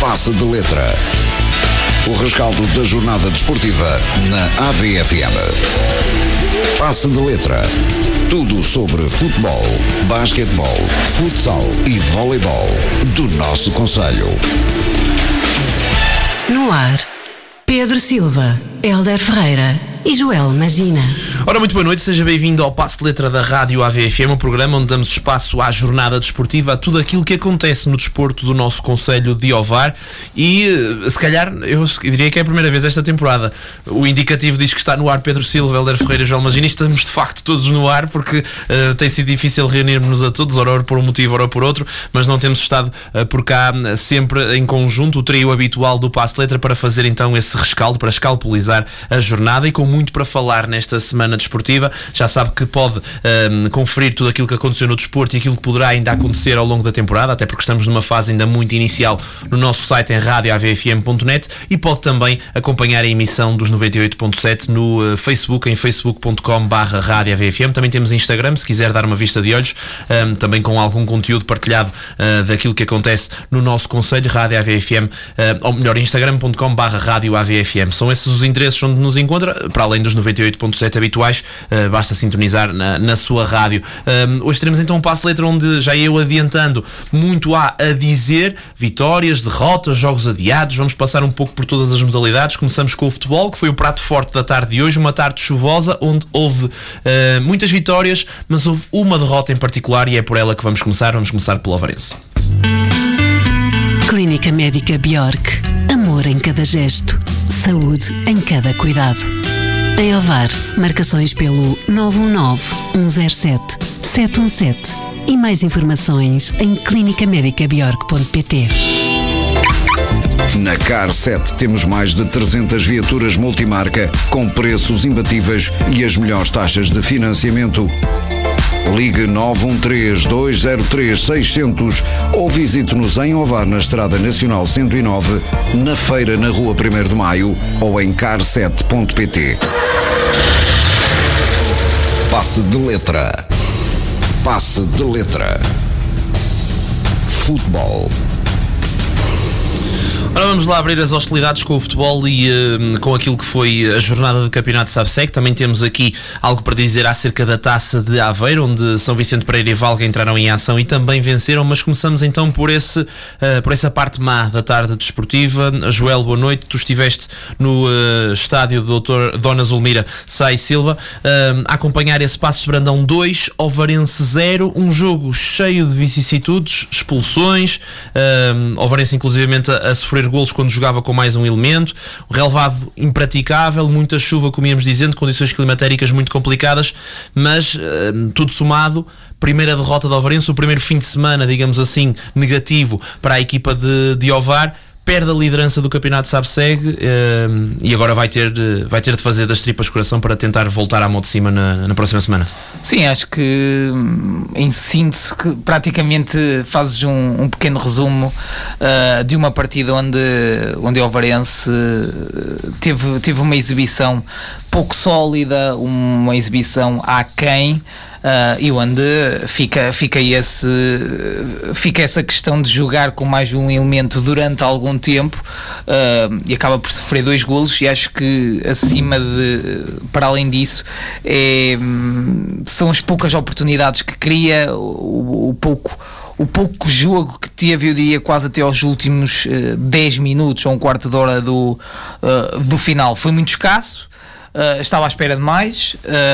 Passe de Letra. O rescaldo da jornada desportiva na AVFM. Passe de Letra. Tudo sobre futebol, basquetebol, futsal e voleibol do nosso concelho. No ar, Pedro Silva, Hélder Ferreira e Joel Magina. Ora, muito boa noite, seja bem-vindo ao Passe de Letra da Rádio AVFM, um programa onde damos espaço à jornada desportiva, a tudo aquilo que acontece no desporto do nosso concelho de Ovar. E, se calhar, eu diria que é a primeira vez esta temporada. O indicativo diz que está no ar Pedro Silva, Hélder Ferreira e Joel Magina, e estamos de facto todos no ar, porque tem sido difícil reunirmos-nos a todos, ora por um motivo, ora por outro, mas não temos estado por cá sempre em conjunto, o trio habitual do Passe de Letra, para fazer então esse rescaldo, para escalpelizar a jornada, e com muito para falar nesta semana desportiva. Já sabe que pode conferir tudo aquilo que aconteceu no desporto e aquilo que poderá ainda acontecer ao longo da temporada, até porque estamos numa fase ainda muito inicial no nosso site em radioavfm.net, e pode também acompanhar a emissão dos 98.7 no Facebook, em facebook.com/radioavfm. Também temos Instagram, se quiser dar uma vista de olhos, também com algum conteúdo partilhado daquilo que acontece no nosso concelho, Rádio AVFM, ou melhor, instagram.com/radioavfm. São esses os endereços onde nos encontra, para além dos 98.7 habituais, basta sintonizar na sua rádio. Hoje teremos então um passe de letra onde já eu adiantando, muito há a dizer: vitórias, derrotas, jogos adiados. Vamos passar um pouco por todas as modalidades. Começamos com o futebol, que foi o prato forte da tarde de hoje, uma tarde chuvosa onde houve muitas vitórias, mas houve uma derrota em particular, e é por ela que vamos começar pelo Ovarense. Clínica Médica Bjork. Amor em cada gesto, saúde em cada cuidado. Em Ovar, marcações pelo 919-107-717 e mais informações em clinicamedicabiork.pt. Na Car 7 temos mais de 300 viaturas multimarca com preços imbatíveis e as melhores taxas de financiamento. Ligue 913-203-600 ou visite-nos em Ovar, na Estrada Nacional 109, na feira na Rua 1º de Maio ou em car7.pt. Passe de Letra. Passe de Letra. Futebol. Ora, vamos lá abrir as hostilidades com o futebol e com aquilo que foi a jornada do Campeonato de SABSEG. Também temos aqui algo para dizer acerca da Taça de Aveiro, onde São Vicente Pereira e Valga entraram em ação e também venceram, mas começamos então por essa parte má da tarde desportiva. Joel, boa noite. Tu estiveste no estádio do Dr. Dona Zulmira Sai Silva a acompanhar esse Passos de Brandão 2, Ovarense 0, um jogo cheio de vicissitudes, expulsões, Ovarense inclusivamente a sofrer golos quando jogava com mais um elemento, o relevado impraticável, muita chuva, como íamos dizendo, condições climatéricas muito complicadas, mas tudo somado, primeira derrota do Ovarense, o primeiro fim de semana, digamos assim, negativo para a equipa de Ovar. Perde a liderança do campeonato SABSEG e agora vai ter de fazer das tripas coração para tentar voltar à mão de cima na próxima semana. Sim, acho que em síntese que praticamente fazes um pequeno resumo de uma partida onde o Ovarense teve uma exibição pouco sólida, uma exibição aquém. E onde fica essa questão de jogar com mais um elemento durante algum tempo e acaba por sofrer 2 golos, e acho que para além disso são as poucas oportunidades que cria, o pouco jogo que teve, eu diria quase até aos últimos 10 minutos ou um quarto de hora do final, foi muito escasso. Estava à espera de mais,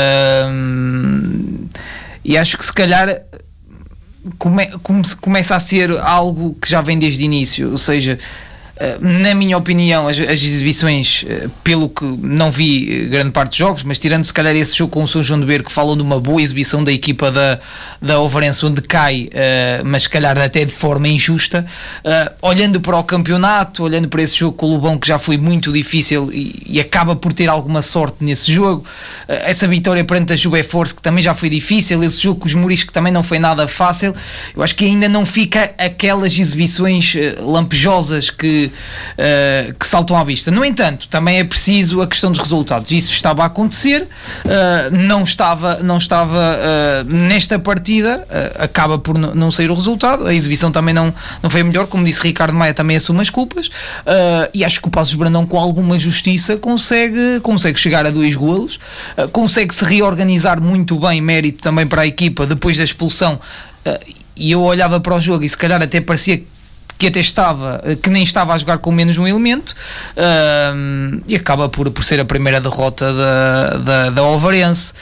e acho que se calhar começa a ser algo que já vem desde o início, ou seja, na minha opinião, as exibições, pelo que não vi grande parte dos jogos, mas tirando se calhar esse jogo com o São João de Beiro, que falam de uma boa exibição da equipa da Ovarense, onde cai, mas se calhar até de forma injusta, olhando para o campeonato, olhando para esse jogo com o Lobão, que já foi muito difícil e acaba por ter alguma sorte nesse jogo, essa vitória perante a Juve Force, que também já foi difícil, esse jogo com os Muris, que também não foi nada fácil. Eu acho que ainda não fica aquelas exibições lampejosas que que saltam à vista. No entanto, também é preciso a questão dos resultados. Isso estava a acontecer, não estava nesta partida, acaba por não sair o resultado. A exibição também não foi a melhor, como disse Ricardo Maia, também assume as culpas, e acho que o Paços de Brandão, com alguma justiça, consegue chegar a 2 golos, consegue se reorganizar muito bem, mérito também para a equipa depois da expulsão, e eu olhava para o jogo e se calhar até parecia que nem estava a jogar com menos um elemento, e acaba por ser a primeira derrota da Ovarense.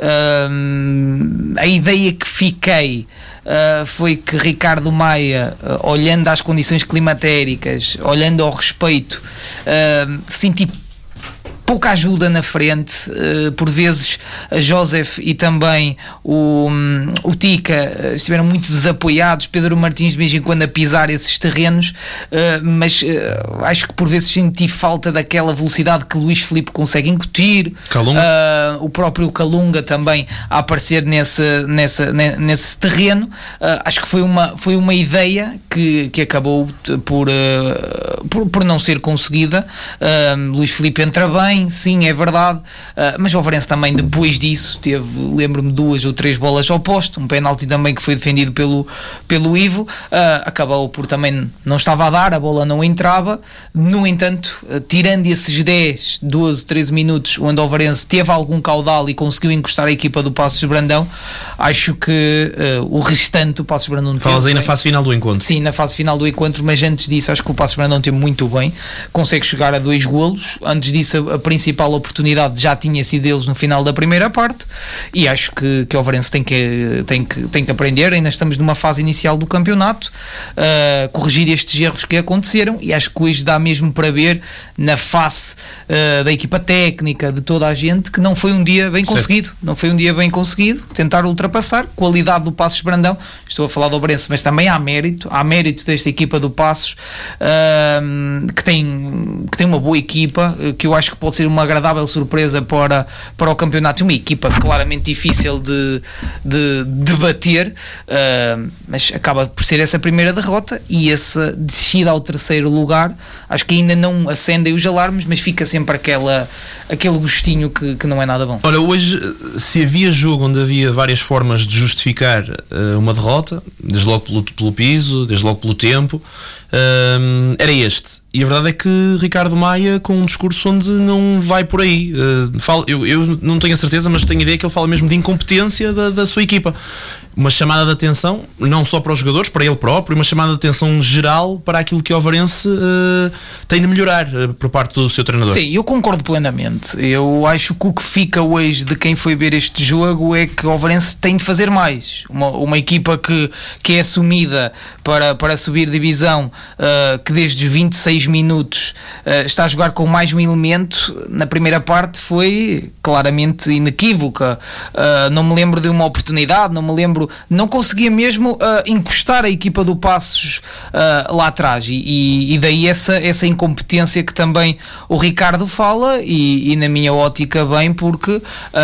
A ideia que fiquei foi que Ricardo Maia, olhando às condições climatéricas, olhando ao respeito, senti pouca ajuda na frente, por vezes a Joseph e também o Tica estiveram muito desapoiados, Pedro Martins de vez em quando a pisar esses terrenos, mas acho que por vezes senti falta daquela velocidade que Luís Filipe consegue incutir, o próprio Calunga também a aparecer nesse terreno. Acho que foi uma ideia que acabou por não ser conseguida. Luís Filipe entra bem, sim, é verdade, mas o Ovarense também depois disso teve, lembro-me, 2 ou 3 bolas ao poste, um penalti também que foi defendido pelo Ivo, acabou por também não estava a dar, a bola não entrava. No entanto, tirando esses 10, 12, 13 minutos onde o Ovarense teve algum caudal e conseguiu encostar a equipa do Paços de Brandão, acho que o restante o Paços de Brandão teve. Falas aí na fase final do encontro. Sim, na fase final do encontro, mas antes disso acho que o Paços de Brandão teve muito bem, consegue chegar a 2 golos. Antes disso a principal oportunidade já tinha sido deles no final da primeira parte, e acho que o Ovarense tem que aprender. Ainda estamos numa fase inicial do campeonato, corrigir estes erros que aconteceram, e acho que hoje dá mesmo para ver na face da equipa técnica, de toda a gente, que não foi um dia bem conseguido, tentar ultrapassar. Qualidade do Paços de Brandão, estou a falar do Ovarense, mas também há mérito desta equipa do Paços, que tem uma boa equipa, que eu acho que pode ser uma agradável surpresa para o campeonato. Uma equipa claramente difícil de bater, mas acaba por ser essa primeira derrota, e essa descida ao 3º lugar acho que ainda não acendem os alarmes, mas fica sempre aquele gostinho que não é nada bom. Olha, hoje, se havia jogo onde havia várias formas de justificar uma derrota, desde logo pelo piso, desde logo pelo tempo, era este. E a verdade é que Ricardo Maia, com um discurso onde não vai por aí, eu não tenho a certeza, mas tenho a ideia que ele fala mesmo de incompetência da sua equipa. Uma chamada de atenção, não só para os jogadores, para ele próprio, uma chamada de atenção geral para aquilo que o Ovarense tem de melhorar por parte do seu treinador. Sim, eu concordo plenamente. Eu acho que o que fica hoje de quem foi ver este jogo é que o Ovarense tem de fazer mais. Uma equipa que é assumida para subir divisão, que desde os 26 minutos está a jogar com mais um elemento, na primeira parte foi claramente inequívoca. Não me lembro de uma oportunidade, não conseguia mesmo encostar a equipa do Paços lá atrás, e daí essa incompetência que também o Ricardo fala, e na minha ótica bem, porque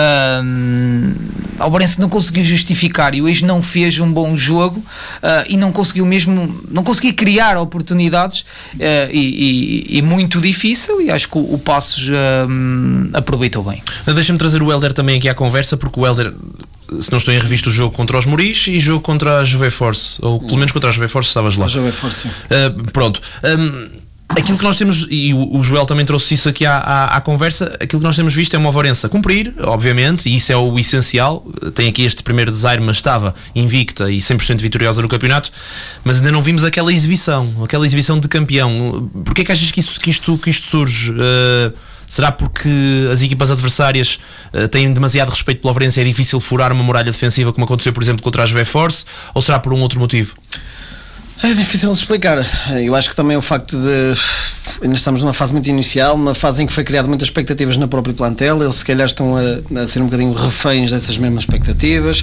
o Ovarense não conseguiu justificar, e hoje não fez um bom jogo, e não conseguia criar oportunidades, e muito difícil, e acho que o Paços aproveitou bem. Deixa-me trazer o Hélder também aqui à conversa, porque o Hélder, se não estou em revista, o jogo contra os Moris e jogo contra a Juve Force, ou pelo menos contra a Juve Force estavas lá. A Juve Force, sim. Pronto. Aquilo que nós temos, e o Joel também trouxe isso aqui à conversa, aquilo que nós temos visto é uma Ovarense a cumprir, obviamente, e isso é o essencial. Tem aqui este primeiro desaire, mas estava invicta e 100% vitoriosa no campeonato, mas ainda não vimos aquela exibição de campeão. Porquê é que achas que isto surge? Será porque as equipas adversárias têm demasiado respeito pelo Ovarense e é difícil furar uma muralha defensiva, como aconteceu, por exemplo, contra a Juve Force, ou será por um outro motivo? É difícil de explicar. Eu acho que também o facto de ainda estamos numa fase muito inicial, uma fase em que foi criado muitas expectativas na própria plantel, eles se calhar estão a ser um bocadinho reféns dessas mesmas expectativas,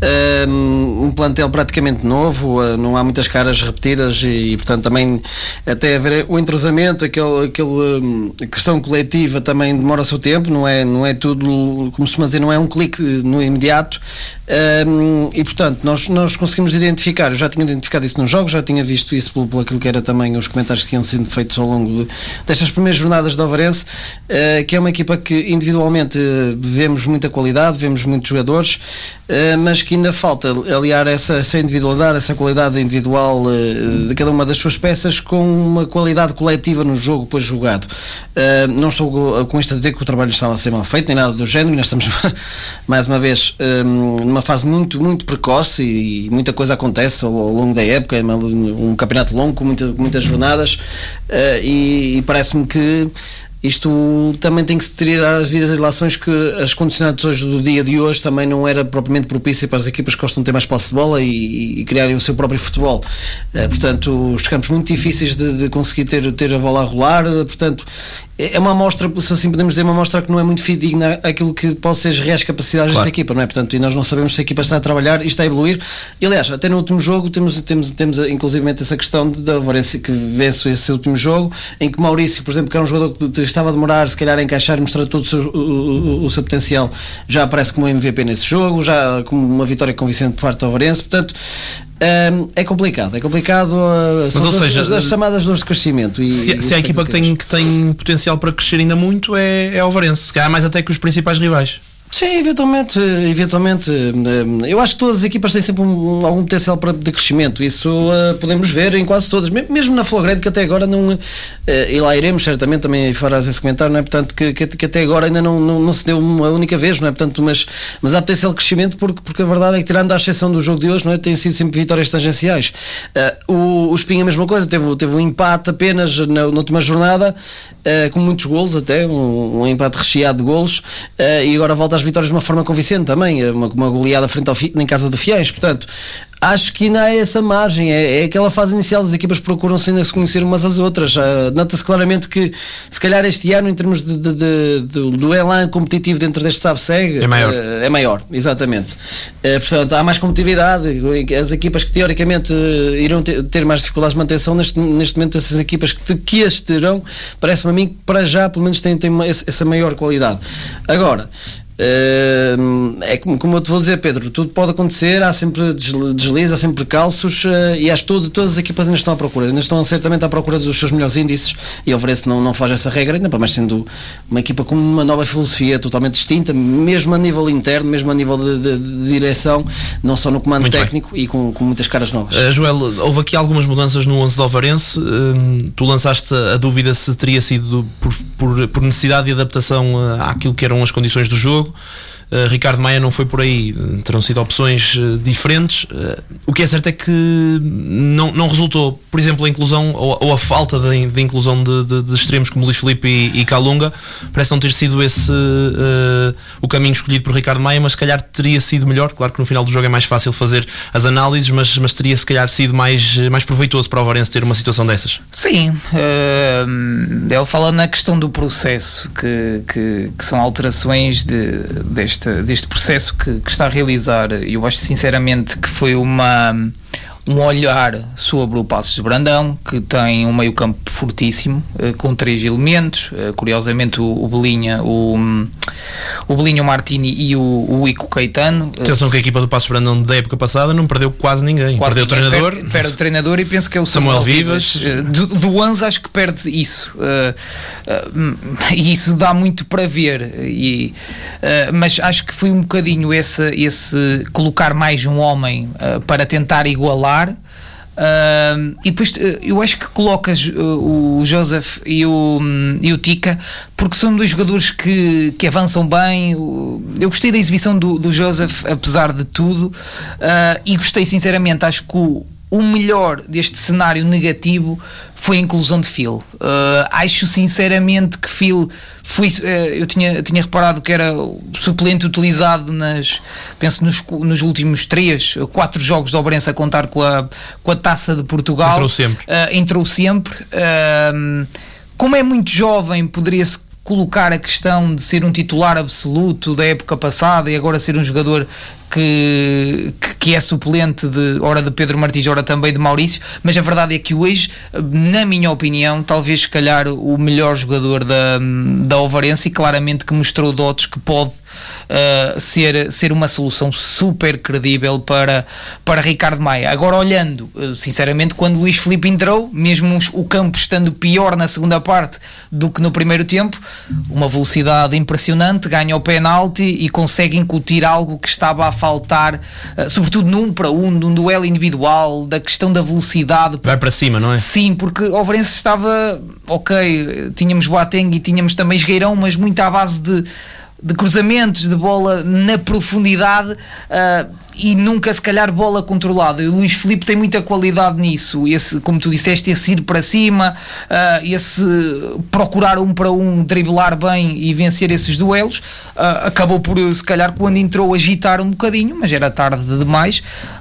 um plantel praticamente novo, não há muitas caras repetidas e portanto também até haver o entrosamento, aquela questão coletiva também demora o seu tempo, não é tudo, como se costuma dizer, não é um clique no imediato, e portanto nós conseguimos identificar, eu já tinha identificado isso nos jogos, já tinha visto isso por aquilo que era também os comentários que tinham sido feitos ao longo destas primeiras jornadas de Ovarense, que é uma equipa que individualmente vemos muita qualidade, vemos muitos jogadores, mas que ainda falta aliar essa individualidade, essa qualidade individual de cada uma das suas peças com uma qualidade coletiva no jogo depois jogado. Não estou com isto a dizer que o trabalho estava a ser mal feito, nem nada do género, nós estamos mais uma vez numa fase muito, muito precoce e muita coisa acontece ao longo da época, é um campeonato longo com muitas jornadas, e parece-me que isto também tem que se tirar as vidas e relações, que as condicionantes hoje do dia de hoje também não era propriamente propícia para as equipas que gostam de ter mais posse de bola e criarem o seu próprio futebol. Portanto, os campos muito difíceis de conseguir ter a bola a rolar, portanto, é uma amostra, se assim podemos dizer, uma amostra que não é muito fidedigna àquilo que pode ser as reais capacidades desta equipa, não é? Portanto, e nós não sabemos se a equipa está a trabalhar e está a evoluir. E aliás, até no último jogo temos inclusivamente essa questão da Ovarense que vence esse último jogo, em que Maurício, por exemplo, que era um jogador que estava a demorar se calhar a encaixar e mostrar todo o seu potencial, já aparece como MVP nesse jogo, já como uma vitória convincente por parte da Ovarense. Portanto, é complicado, mas, ou seja, as chamadas dores de crescimento. Se a equipa que tem potencial para crescer ainda muito é a Ovarense, se calhar mais até que os principais rivais. Sim, eventualmente, eu acho que todas as equipas têm sempre algum potencial de crescimento, isso podemos ver em quase todas, mesmo na Flogred, que até agora não, e lá iremos certamente, também farás esse comentário, não é? Portanto, que até agora ainda não se deu uma única vez, não é? Portanto, mas há potencial de crescimento, porque a verdade é que, tirando a exceção do jogo de hoje, não é? Tem sido sempre vitórias tangenciais. O Espinho a mesma coisa, teve um empate apenas na última jornada, com muitos golos até, um empate recheado de golos, e agora volta às vitórias de uma forma convincente também, uma goleada frente em casa do Fiéis. Portanto, acho que ainda há essa margem, é aquela fase inicial, as equipas procuram-se ainda se conhecer umas às outras. Nota-se claramente que se calhar este ano, em termos do elan competitivo dentro deste SABSEG, é maior, exatamente. Portanto, há mais competitividade, as equipas que teoricamente irão ter mais dificuldades de manutenção, neste momento essas equipas que as terão, parece-me a mim que para já pelo menos têm essa maior qualidade. Agora, é como eu te vou dizer, Pedro, tudo pode acontecer, há sempre deslizes, há sempre percalços, e acho que todas as equipas ainda estão certamente à procura dos seus melhores índices, e o Ovarense não faz essa regra, ainda para mais sendo uma equipa com uma nova filosofia totalmente distinta, mesmo a nível interno, mesmo a nível de direção, não só no comando técnico, e com muitas caras novas. Joel, houve aqui algumas mudanças no 11 do Ovarense, tu lançaste a dúvida se teria sido por necessidade de adaptação àquilo que eram as condições do jogo. Ricardo Maia não foi por aí, terão sido opções diferentes. O que é certo é que não resultou, por exemplo, a inclusão ou a falta de inclusão de extremos como Luís Filipe e Calunga. Parece não ter sido esse o caminho escolhido por Ricardo Maia, mas se calhar teria sido melhor. Claro que no final do jogo é mais fácil fazer as análises, mas teria se calhar sido mais proveitoso para o Ovarense ter uma situação dessas. Sim, ele fala na questão do processo, que são alterações deste processo que está a realizar. Eu acho sinceramente que foi um olhar sobre o Paços de Brandão, que tem um meio campo fortíssimo, com 3 elementos, curiosamente o Belinha, o Belinha, o Martini e o Ico Caetano. Atenção que a equipa do Paços de Brandão da época passada não perdeu quase ninguém. Perdeu o treinador. Perde o treinador, e penso que é o Samuel Vivas. Do 11 acho que perde isso, e isso dá muito para ver, mas acho que foi um bocadinho esse colocar mais um homem para tentar igualar. E depois eu acho que colocas o Joseph e o Tica, porque são dois jogadores que avançam bem. Eu gostei da exibição do Joseph, apesar de tudo, e gostei sinceramente. Acho que o melhor deste cenário negativo foi a inclusão de Phil. Acho sinceramente que Phil foi, eu tinha reparado que era o suplente utilizado penso nos últimos 3-4 jogos de Ovarense, a contar com a Taça de Portugal. Entrou sempre. como é muito jovem, poderia-se colocar a questão de ser um titular absoluto da época passada e agora ser um jogador que é suplente ora de Pedro Martins, ora também de Maurício, mas a verdade é que hoje, na minha opinião, talvez se calhar o melhor jogador da Ovarense, e claramente que mostrou dotes que pode ser uma solução super credível para Ricardo Maia. Agora, olhando sinceramente, quando Luís Filipe entrou, mesmo o campo estando pior na segunda parte do que no primeiro tempo, uma velocidade impressionante, ganha o penalti e consegue incutir algo que estava a faltar, sobretudo num para um, num duelo individual, da questão da velocidade. Vai para cima, não é? Sim, porque o Ovarense estava, ok, tínhamos Boateng e tínhamos também Esgueirão, mas muito à base de cruzamentos, de bola na profundidade, e nunca se calhar bola controlada. E o Luís Filipe tem muita qualidade nisso, esse, como tu disseste, esse ir para cima, esse procurar um para um, driblar bem e vencer esses duelos. Acabou por, se calhar, quando entrou, agitar um bocadinho, mas era tarde demais,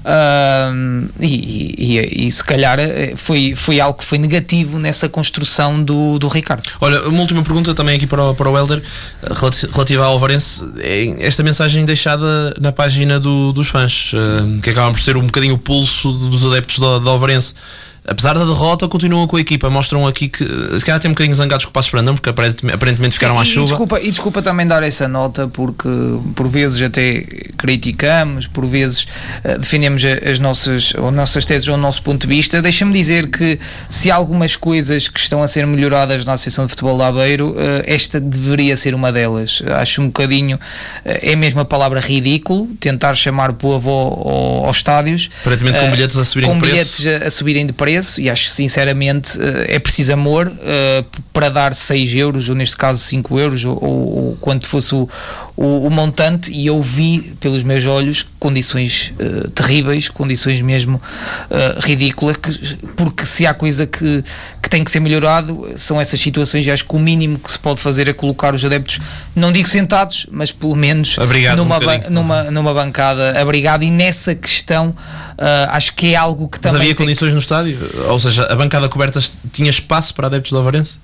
e se calhar foi algo que foi negativo nessa construção do Ricardo. Olha, uma última pergunta também aqui para o Hélder, relativa ao Ovarense. Esta mensagem deixada na página dos fãs, que acabam por ser um bocadinho o pulso dos adeptos da Ovarense. Apesar da derrota, continuam com a equipa. Mostram aqui que se calhar têm um bocadinho zangados com o Paços Ferrandão, porque aparentemente ficaram à chuva. Desculpa também dar essa nota, porque por vezes até criticamos, por vezes defendemos as nossas teses ou o nosso ponto de vista. Deixa-me dizer que se há algumas coisas que estão a ser melhoradas na Associação de Futebol de Aveiro, esta deveria ser uma delas. Acho um bocadinho, é mesmo a palavra ridículo, tentar chamar o povo aos estádios. Aparentemente com bilhetes a subirem de preço. E acho sinceramente é preciso amor para dar 6 euros, ou neste caso 5 euros, ou quanto fosse o montante, e eu vi pelos meus olhos condições terríveis, condições mesmo ridículas, porque se há coisa que tem que ser melhorado são essas situações. E acho que o mínimo que se pode fazer é colocar os adeptos, não digo sentados, mas pelo menos numa bancada abrigado, e nessa questão acho que é algo que também... Mas havia condições no estádio? Ou seja, a bancada coberta tinha espaço para adeptos do Ovarense?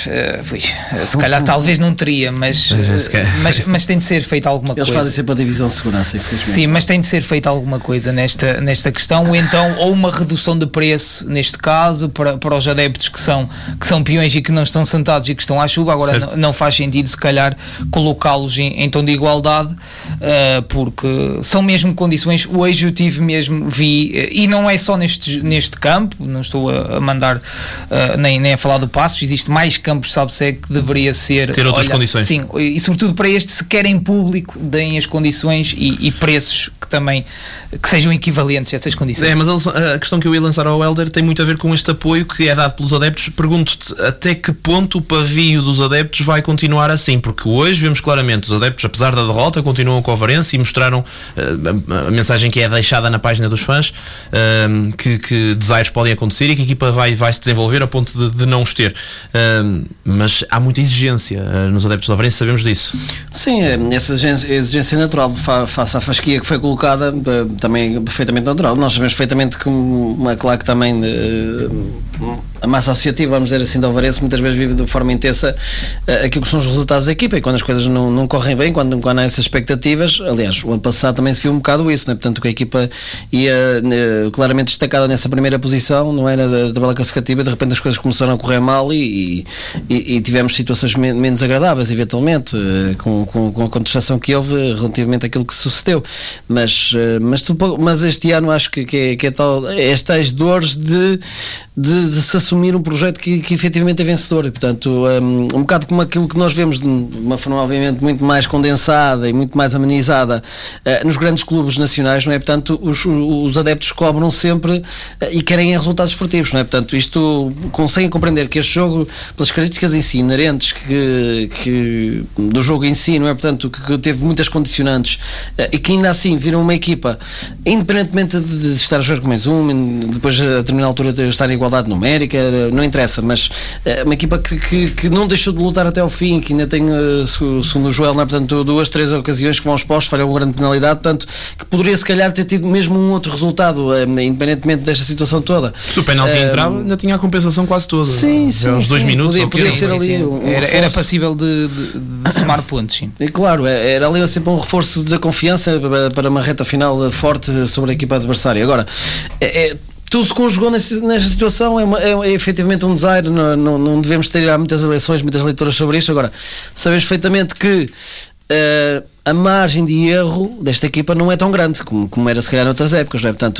Se calhar talvez não teria, mas tem de ser feita alguma coisa. Eles fazem sempre a divisão de segurança. Sim, mas tem de ser feita alguma coisa nesta questão, ou então ou uma redução de preço, neste caso, para os adeptos que são peões e que não estão sentados e que estão à chuva. Agora não faz sentido se calhar colocá-los em tom de igualdade, porque são mesmo condições. Hoje eu vi, e não é só neste campo, não estou a mandar nem a falar do Passos, existe mais campos, sabe-se, que deveria ter outras condições. Sim, e sobretudo para este, se querem público, deem as condições e preços que sejam equivalentes a essas condições. Mas a questão que eu ia lançar ao Hélder tem muito a ver com este apoio que é dado pelos adeptos. Pergunto-te até que ponto o pavio dos adeptos vai continuar assim, porque hoje vemos claramente os adeptos, apesar da derrota, continuam com o Ovarense e mostraram a mensagem que é deixada na página dos fãs, que desaires podem acontecer e que a equipa vai se desenvolver a ponto de não os ter, mas há muita exigência nos adeptos do Ovarense, sabemos disso. Sim, essa exigência natural face à fasquia que foi colocada, também é perfeitamente natural. Nós sabemos perfeitamente que uma claque também a massa associativa, vamos dizer assim, do Ovarense muitas vezes vive de forma intensa aquilo que são os resultados da equipa, e quando as coisas não correm bem, quando há essas expectativas, aliás, o ano passado também se viu um bocado isso, né? Portanto, que a equipa ia claramente destacada nessa primeira posição, não era da tabela classificativa, de repente as coisas começaram a correr mal e tivemos situações menos agradáveis, eventualmente, com a contestação que houve relativamente àquilo que sucedeu, mas este ano acho que é tal, estas dores de se assumir um projeto que efetivamente é vencedor, e portanto um bocado como aquilo que nós vemos de uma forma obviamente muito mais condensada e muito mais amenizada nos grandes clubes nacionais, não é? Portanto os adeptos cobram sempre e querem resultados esportivos, não é? Portanto isto conseguem compreender que este jogo, pelas características em si inerentes que do jogo em si, não é? Portanto que teve muitas condicionantes e que ainda assim viram uma equipa, independentemente de estar a jogar com mais depois a determinada altura de estar em igualdade numérica, não interessa, mas uma equipa que não deixou de lutar até ao fim, que ainda tem, segundo o Joel, não é? Portanto, 2, 3 ocasiões que vão aos postos, falham uma grande penalidade, portanto, que poderia se calhar ter tido mesmo um outro resultado, independentemente desta situação toda. Se o penalti entrava, ainda tinha a compensação quase toda. Sim, uns 2 minutos. Podia ser ali era passível de somar pontos, sim. E claro, era ali sempre um reforço da confiança para uma reta final forte sobre a equipa adversária. Agora, tudo se conjugou nesta situação, é efetivamente um desaire, não devemos ter muitas eleições, muitas leituras sobre isto. Agora, sabemos perfeitamente que a margem de erro desta equipa não é tão grande como era se calhar noutras épocas, não é? Portanto,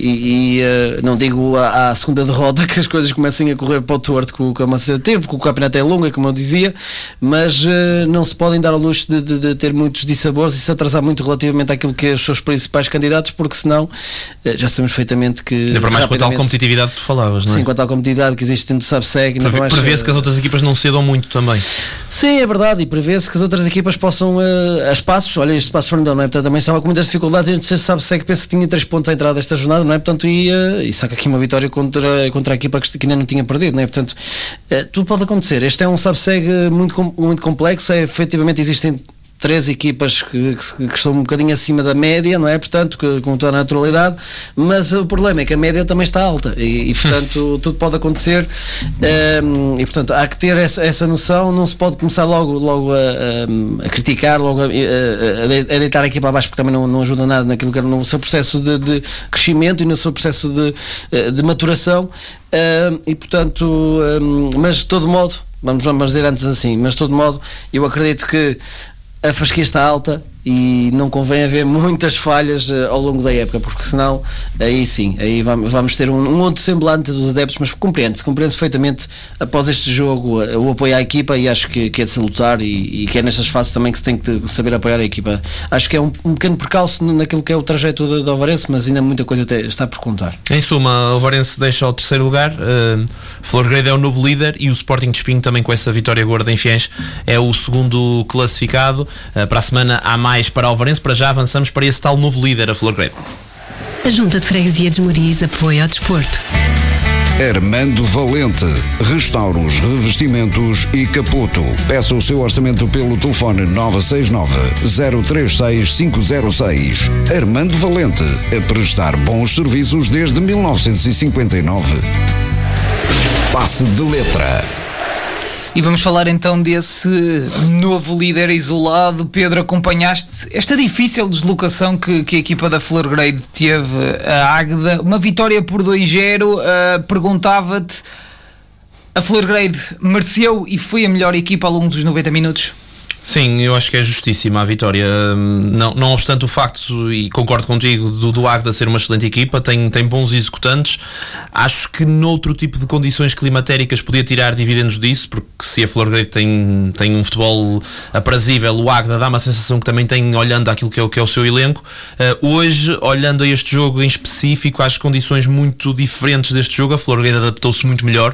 não digo à segunda derrota que as coisas comecem a correr para o torto com a Manchester City, porque o campeonato é longo, como eu dizia, mas não se podem dar ao luxo de ter muitos dissabores e se atrasar muito relativamente àquilo que é os seus principais candidatos, porque senão já sabemos perfeitamente que... Ainda para mais com a tal competitividade que tu falavas, não é? Sim, com a tal competitividade que existe dentro do Subseg. Prevê-se que as outras equipas não cedam muito também. Sim, é verdade, e prevê-se que as outras equipas possam olha, este Passos Fermundão, não é? Portanto, também estava com muitas dificuldades. A gente sabe que pensa que tinha 3 pontos à entrada desta jornada, não é? Portanto, e saca aqui uma vitória contra a equipa que ainda não tinha perdido, não é? Portanto, tudo pode acontecer. Este é um subseg muito complexo. Efetivamente existem 3 equipas que estão um bocadinho acima da média, não é? Portanto, com toda a naturalidade, mas o problema é que a média também está alta e portanto, tudo pode acontecer, e portanto, há que ter essa noção. Não se pode começar logo a criticar, logo a deitar a equipa abaixo, porque também não ajuda nada naquilo que era no seu processo de crescimento e no seu processo de maturação, e portanto, mas de todo modo, vamos dizer antes assim, mas de todo modo, eu acredito que a fasquia está alta e não convém haver muitas falhas ao longo da época, porque senão aí sim, aí vamos ter um outro semblante dos adeptos, mas compreende-se perfeitamente após este jogo o apoio à equipa, e acho que é de se lutar e que é nestas fases também que se tem que saber apoiar a equipa. Acho que é um pequeno percalço naquilo que é o trajeto da Ovarense, mas ainda muita coisa está por contar. Em suma, a Ovarense deixa o 3º lugar, Florgrade é o novo líder e o Sporting de Espinho, também com essa vitória gorda em Fiens, é o 2º classificado. Para a semana há mais para a Ovarense. Para já avançamos para esse tal novo líder, a Florgrade. A Junta de Freguesia de Moriz apoia ao desporto. Armando Valente, restauros, revestimentos e capoto. Peça o seu orçamento pelo telefone 969-036-506. Armando Valente, a prestar bons serviços desde 1959. Passe de letra. E vamos falar então desse novo líder isolado. Pedro, acompanhaste esta difícil deslocação que a equipa da Florgrade teve a Águeda, uma vitória por 2-0. Perguntava-te, a Florgrade mereceu e foi a melhor equipa ao longo dos 90 minutos? Sim, eu acho que é justíssima a vitória, não obstante o facto, e concordo contigo, do Águeda ser uma excelente equipa, tem bons executantes. Acho que noutro tipo de condições climatéricas podia tirar dividendos disso, porque se a Florgrade tem um futebol aprazível, o Águeda dá uma sensação que também tem, olhando aquilo que é o seu elenco. Hoje, olhando a este jogo em específico, às condições muito diferentes deste jogo, a Florgrade adaptou-se muito melhor.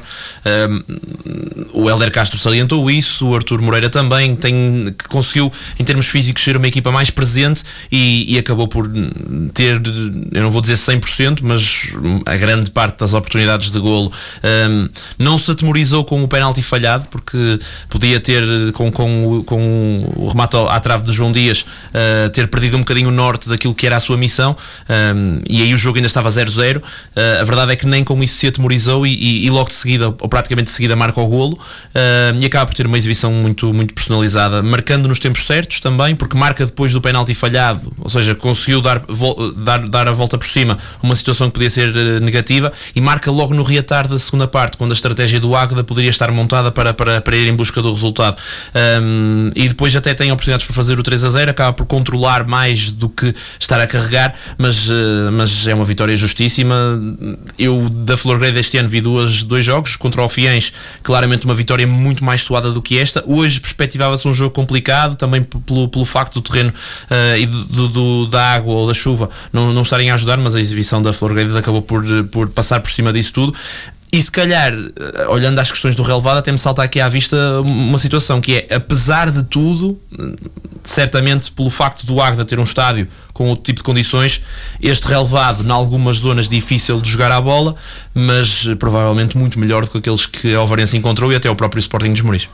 O Hélder Castro salientou isso, o Artur Moreira também, que conseguiu em termos físicos ser uma equipa mais presente e acabou por ter, eu não vou dizer 100%, mas a grande parte das oportunidades de golo. Não se atemorizou com o penalti falhado, porque podia ter, com o remate à trave de João Dias, ter perdido um bocadinho o norte daquilo que era a sua missão, e aí o jogo ainda estava 0-0. A verdade é que nem com isso se atemorizou e logo de seguida, ou praticamente de seguida, marca o golo, e acaba por ter uma exibição muito, muito personalizada, marcando nos tempos certos também, porque marca depois do penalti falhado, ou seja, conseguiu dar a volta por cima, uma situação que podia ser negativa, e marca logo no reatar da segunda parte, quando a estratégia do Águeda poderia estar montada para ir em busca do resultado, e depois até tem oportunidades para fazer o 3-0, acaba por controlar mais do que estar a carregar, mas é uma vitória justíssima. Eu da Florgrade este ano vi dois jogos, contra o Fiens, claramente uma vitória muito mais suada do que esta. Hoje perspectivava-se um jogo complicado, também pelo facto do terreno e da água ou da chuva não estarem a ajudar, mas a exibição da Florgrade acabou por passar por cima disso tudo. E se calhar, olhando às questões do relevado, até me salta aqui à vista uma situação que é, apesar de tudo, certamente pelo facto do Águeda ter um estádio com outro tipo de condições, este relevado, em algumas zonas, difícil de jogar à bola, mas provavelmente muito melhor do que aqueles que a Ovarense encontrou e até o próprio Sporting de Esmoriz.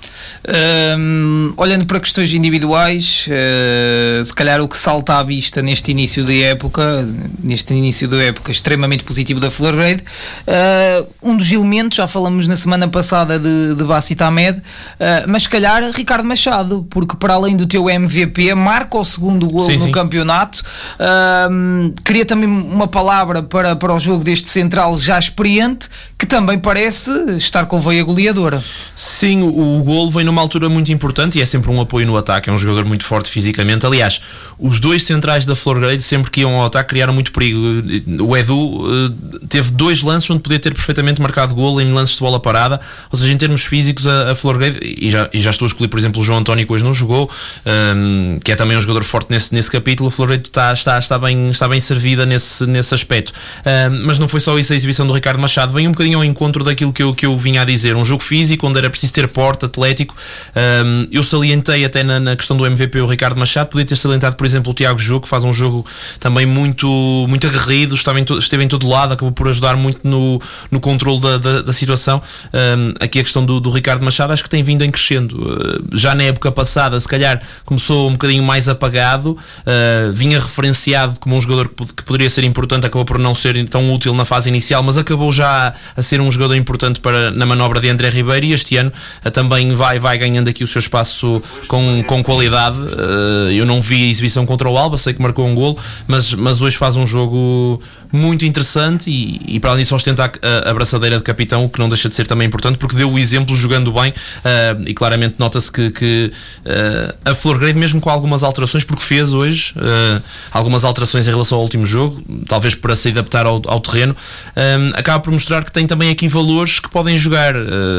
Olhando para questões individuais, se calhar o que salta à vista neste início de época extremamente positivo da Florgrade, um dos elementos, já falamos na semana passada de Bassit Ahmed, mas se calhar Ricardo Machado, porque para além do teu MVP, marca o segundo golo no campeonato. Queria também uma palavra para o jogo deste central já experiente, que também parece estar com veia goleadora. Sim, o golo vem numa altura muito importante e é sempre um apoio no ataque, é um jogador muito forte fisicamente. Aliás, os dois centrais da Florgrade, sempre que iam ao ataque, criaram muito perigo. O Edu teve 2 lances onde podia ter perfeitamente marcado golo em lances de bola parada, ou seja, em termos físicos a Florgrade, e já estou a escolher, por exemplo, o João António, que hoje não jogou, que é também um jogador forte nesse capítulo. A Florgrade está bem servida nesse aspecto, mas não foi só isso. A exibição do Ricardo Machado vem um bocadinho ao encontro daquilo que eu vinha a dizer, um jogo físico onde era preciso ter porte, atlético. Eu salientei até na questão do MVP o Ricardo Machado, podia ter salientado, por exemplo, o Tiago Jogo, que faz um jogo também muito aguerrido, esteve em todo lado, acabou por ajudar muito no controle da situação. Aqui a questão do Ricardo Machado acho que tem vindo em crescendo. Já na época passada, se calhar começou um bocadinho mais apagado, vinha referenciado como um jogador que poderia ser importante, acabou por não ser tão útil na fase inicial, mas acabou já a ser um jogador importante na manobra de André Ribeiro, e este ano também vai ganhando aqui o seu espaço com qualidade. Eu não vi a exibição contra o Alba, sei que marcou um golo, mas hoje faz um jogo muito interessante e para além disso ostenta a braçadeira de capitão, o que não deixa de ser também importante, porque deu o exemplo jogando bem, e claramente nota-se que a Florgrade, mesmo com algumas alterações, porque fez hoje algumas alterações em relação ao último jogo, talvez para se adaptar ao terreno, acaba por mostrar que tem também aqui valores que podem jogar.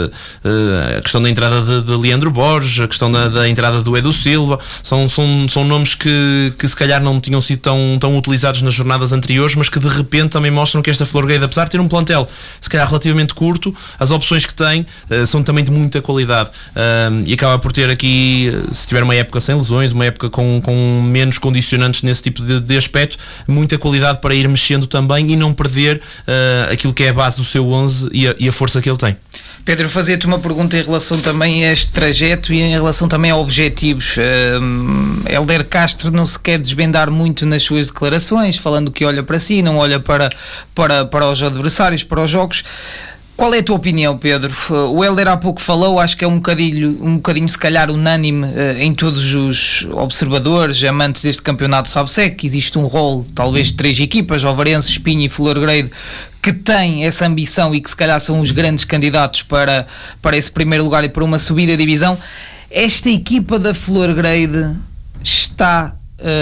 A questão da entrada de Leandro Borges, a questão da entrada do Edu Silva, são nomes que se calhar não tinham sido tão utilizados nas jornadas anteriores, mas que de repente também mostram que esta Florgrade, apesar de ter um plantel se calhar relativamente curto, as opções que tem são também de muita qualidade, e acaba por ter aqui, se tiver uma época sem lesões, uma época com menos condicionantes nesse tipo de aspecto, muita qualidade para ir mexendo também e não perder aquilo que é a base do seu 11 e a força que ele tem. Pedro, fazer-te uma pergunta em relação também a este trajeto e em relação também a objetivos. Hélder Castro não se quer desvendar muito nas suas declarações, falando que olha para si, não olha para os adversários, para os jogos. Qual é a tua opinião, Pedro? O Hélder há pouco falou, acho que é um bocadinho se calhar unânime em todos os observadores, amantes deste campeonato, sabe-se que existe um rol, talvez de 3 equipas, Ovarense, Espinho e Florgrade, que têm essa ambição e que se calhar são os grandes candidatos para esse primeiro lugar e para uma subida de divisão. Esta equipa da Florgrade está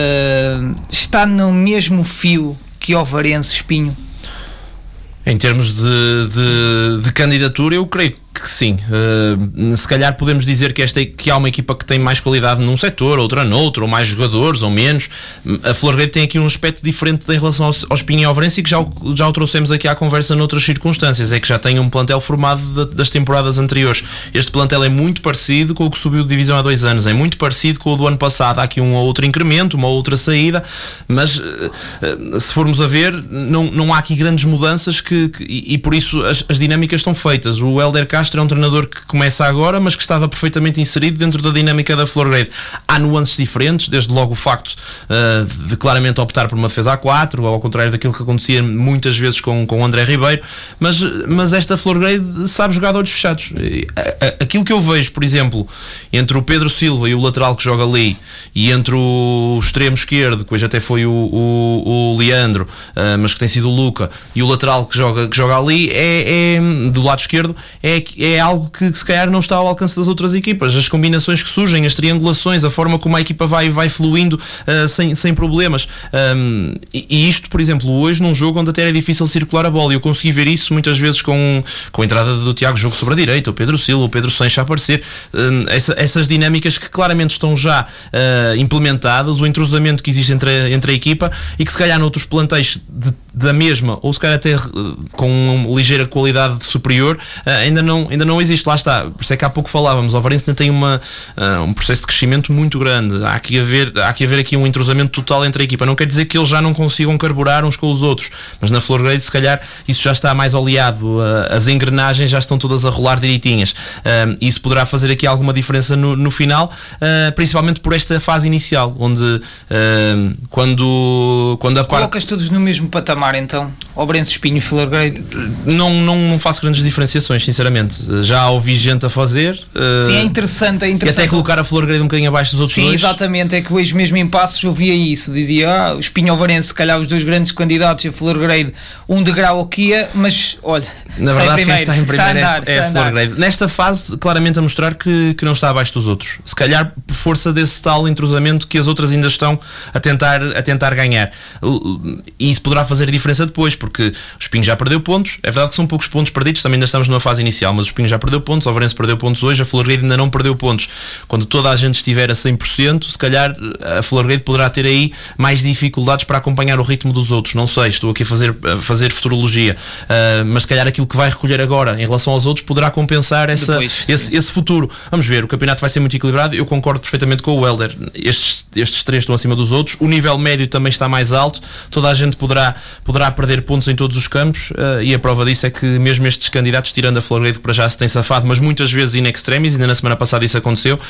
no mesmo fio que Ovarense, Espinho? Em termos de candidatura, eu creio que sim. Se calhar podemos dizer que há uma equipa que tem mais qualidade num setor, outra noutro, ou mais jogadores ou menos. A Florgrade tem aqui um aspecto diferente em relação ao Espinho e ao Ovarense, e que já o trouxemos aqui à conversa noutras circunstâncias, é que já tem um plantel formado das temporadas anteriores. Este plantel é muito parecido com o que subiu de divisão há 2 anos, é muito parecido com o do ano passado. Há aqui um ou outro incremento, uma outra saída, mas se formos a ver, não há aqui grandes mudanças e por isso as dinâmicas estão feitas. O Hélder Castro é um treinador que começa agora, mas que estava perfeitamente inserido dentro da dinâmica da Florgrade. Há nuances diferentes, desde logo o facto de claramente optar por uma defesa a 4, ao contrário daquilo que acontecia muitas vezes com o André Ribeiro, mas esta Florgrade sabe jogar de olhos fechados. Aquilo que eu vejo, por exemplo, entre o Pedro Silva e o lateral que joga ali, e entre o extremo esquerdo, que hoje até foi o Leandro, mas que tem sido o Luca, e o lateral que joga ali, do lado esquerdo, é algo que se calhar não está ao alcance das outras equipas. As combinações que surgem, as triangulações, a forma como a equipa vai fluindo sem problemas, e isto, por exemplo, hoje num jogo onde até era difícil circular a bola, eu consegui ver isso muitas vezes com a entrada do Tiago Jogo sobre a direita, o Pedro Silva, o Pedro Sancho a aparecer, essas dinâmicas que claramente estão já implementadas, o entrosamento que existe entre a equipa, e que se calhar noutros plantéis da mesma, ou se calhar até com uma ligeira qualidade superior, ainda não existe. Lá está, por isso é que há pouco falávamos, o Varense ainda tem um processo de crescimento muito grande. Há que haver aqui um entrosamento total entre a equipa. Não quer dizer que eles já não consigam carburar uns com os outros, mas na Florgrade se calhar isso já está mais oleado, as engrenagens já estão todas a rolar direitinhas. Isso poderá fazer aqui alguma diferença no final, principalmente por esta fase inicial, onde quando a colocas todos no mesmo patamar, então, Obrense, Espinho e Florgrade? Não faço grandes diferenciações, sinceramente. Já ouvi gente a fazer. Sim, é interessante. E até colocar a Florgrade um bocadinho abaixo dos outros dois. Sim, exatamente, é que hoje mesmo em Passos eu via isso, dizia o Espinho e o Varense, se calhar os dois grandes candidatos, e a Florgrade um degrau aqui, mas olha, na verdade quem está em primeiro é a Florgrade. Nesta fase, claramente a mostrar que não está abaixo dos outros. Se calhar por força desse tal entrosamento que as outras ainda estão a tentar ganhar. E isso poderá fazer diferença depois, porque o Espinho já perdeu pontos. É verdade que são poucos pontos perdidos, também ainda estamos numa fase inicial, mas o Espinho já perdeu pontos, o Varense perdeu pontos hoje, a Florgrade ainda não perdeu pontos. Quando toda a gente estiver a 100%, se calhar a Florgrade poderá ter aí mais dificuldades para acompanhar o ritmo dos outros. Não sei, estou aqui a fazer futurologia, mas se calhar aquilo que vai recolher agora em relação aos outros poderá compensar esse futuro. Vamos ver, o campeonato vai ser muito equilibrado. Eu concordo perfeitamente com o Helder. Estes três estão acima dos outros, o nível médio também está mais alto, toda a gente poderá perder pontos em todos os campos, e a prova disso é que mesmo estes candidatos, tirando a Florgrade que para já se tem safado, mas muitas vezes in extremis, ainda na semana passada isso aconteceu,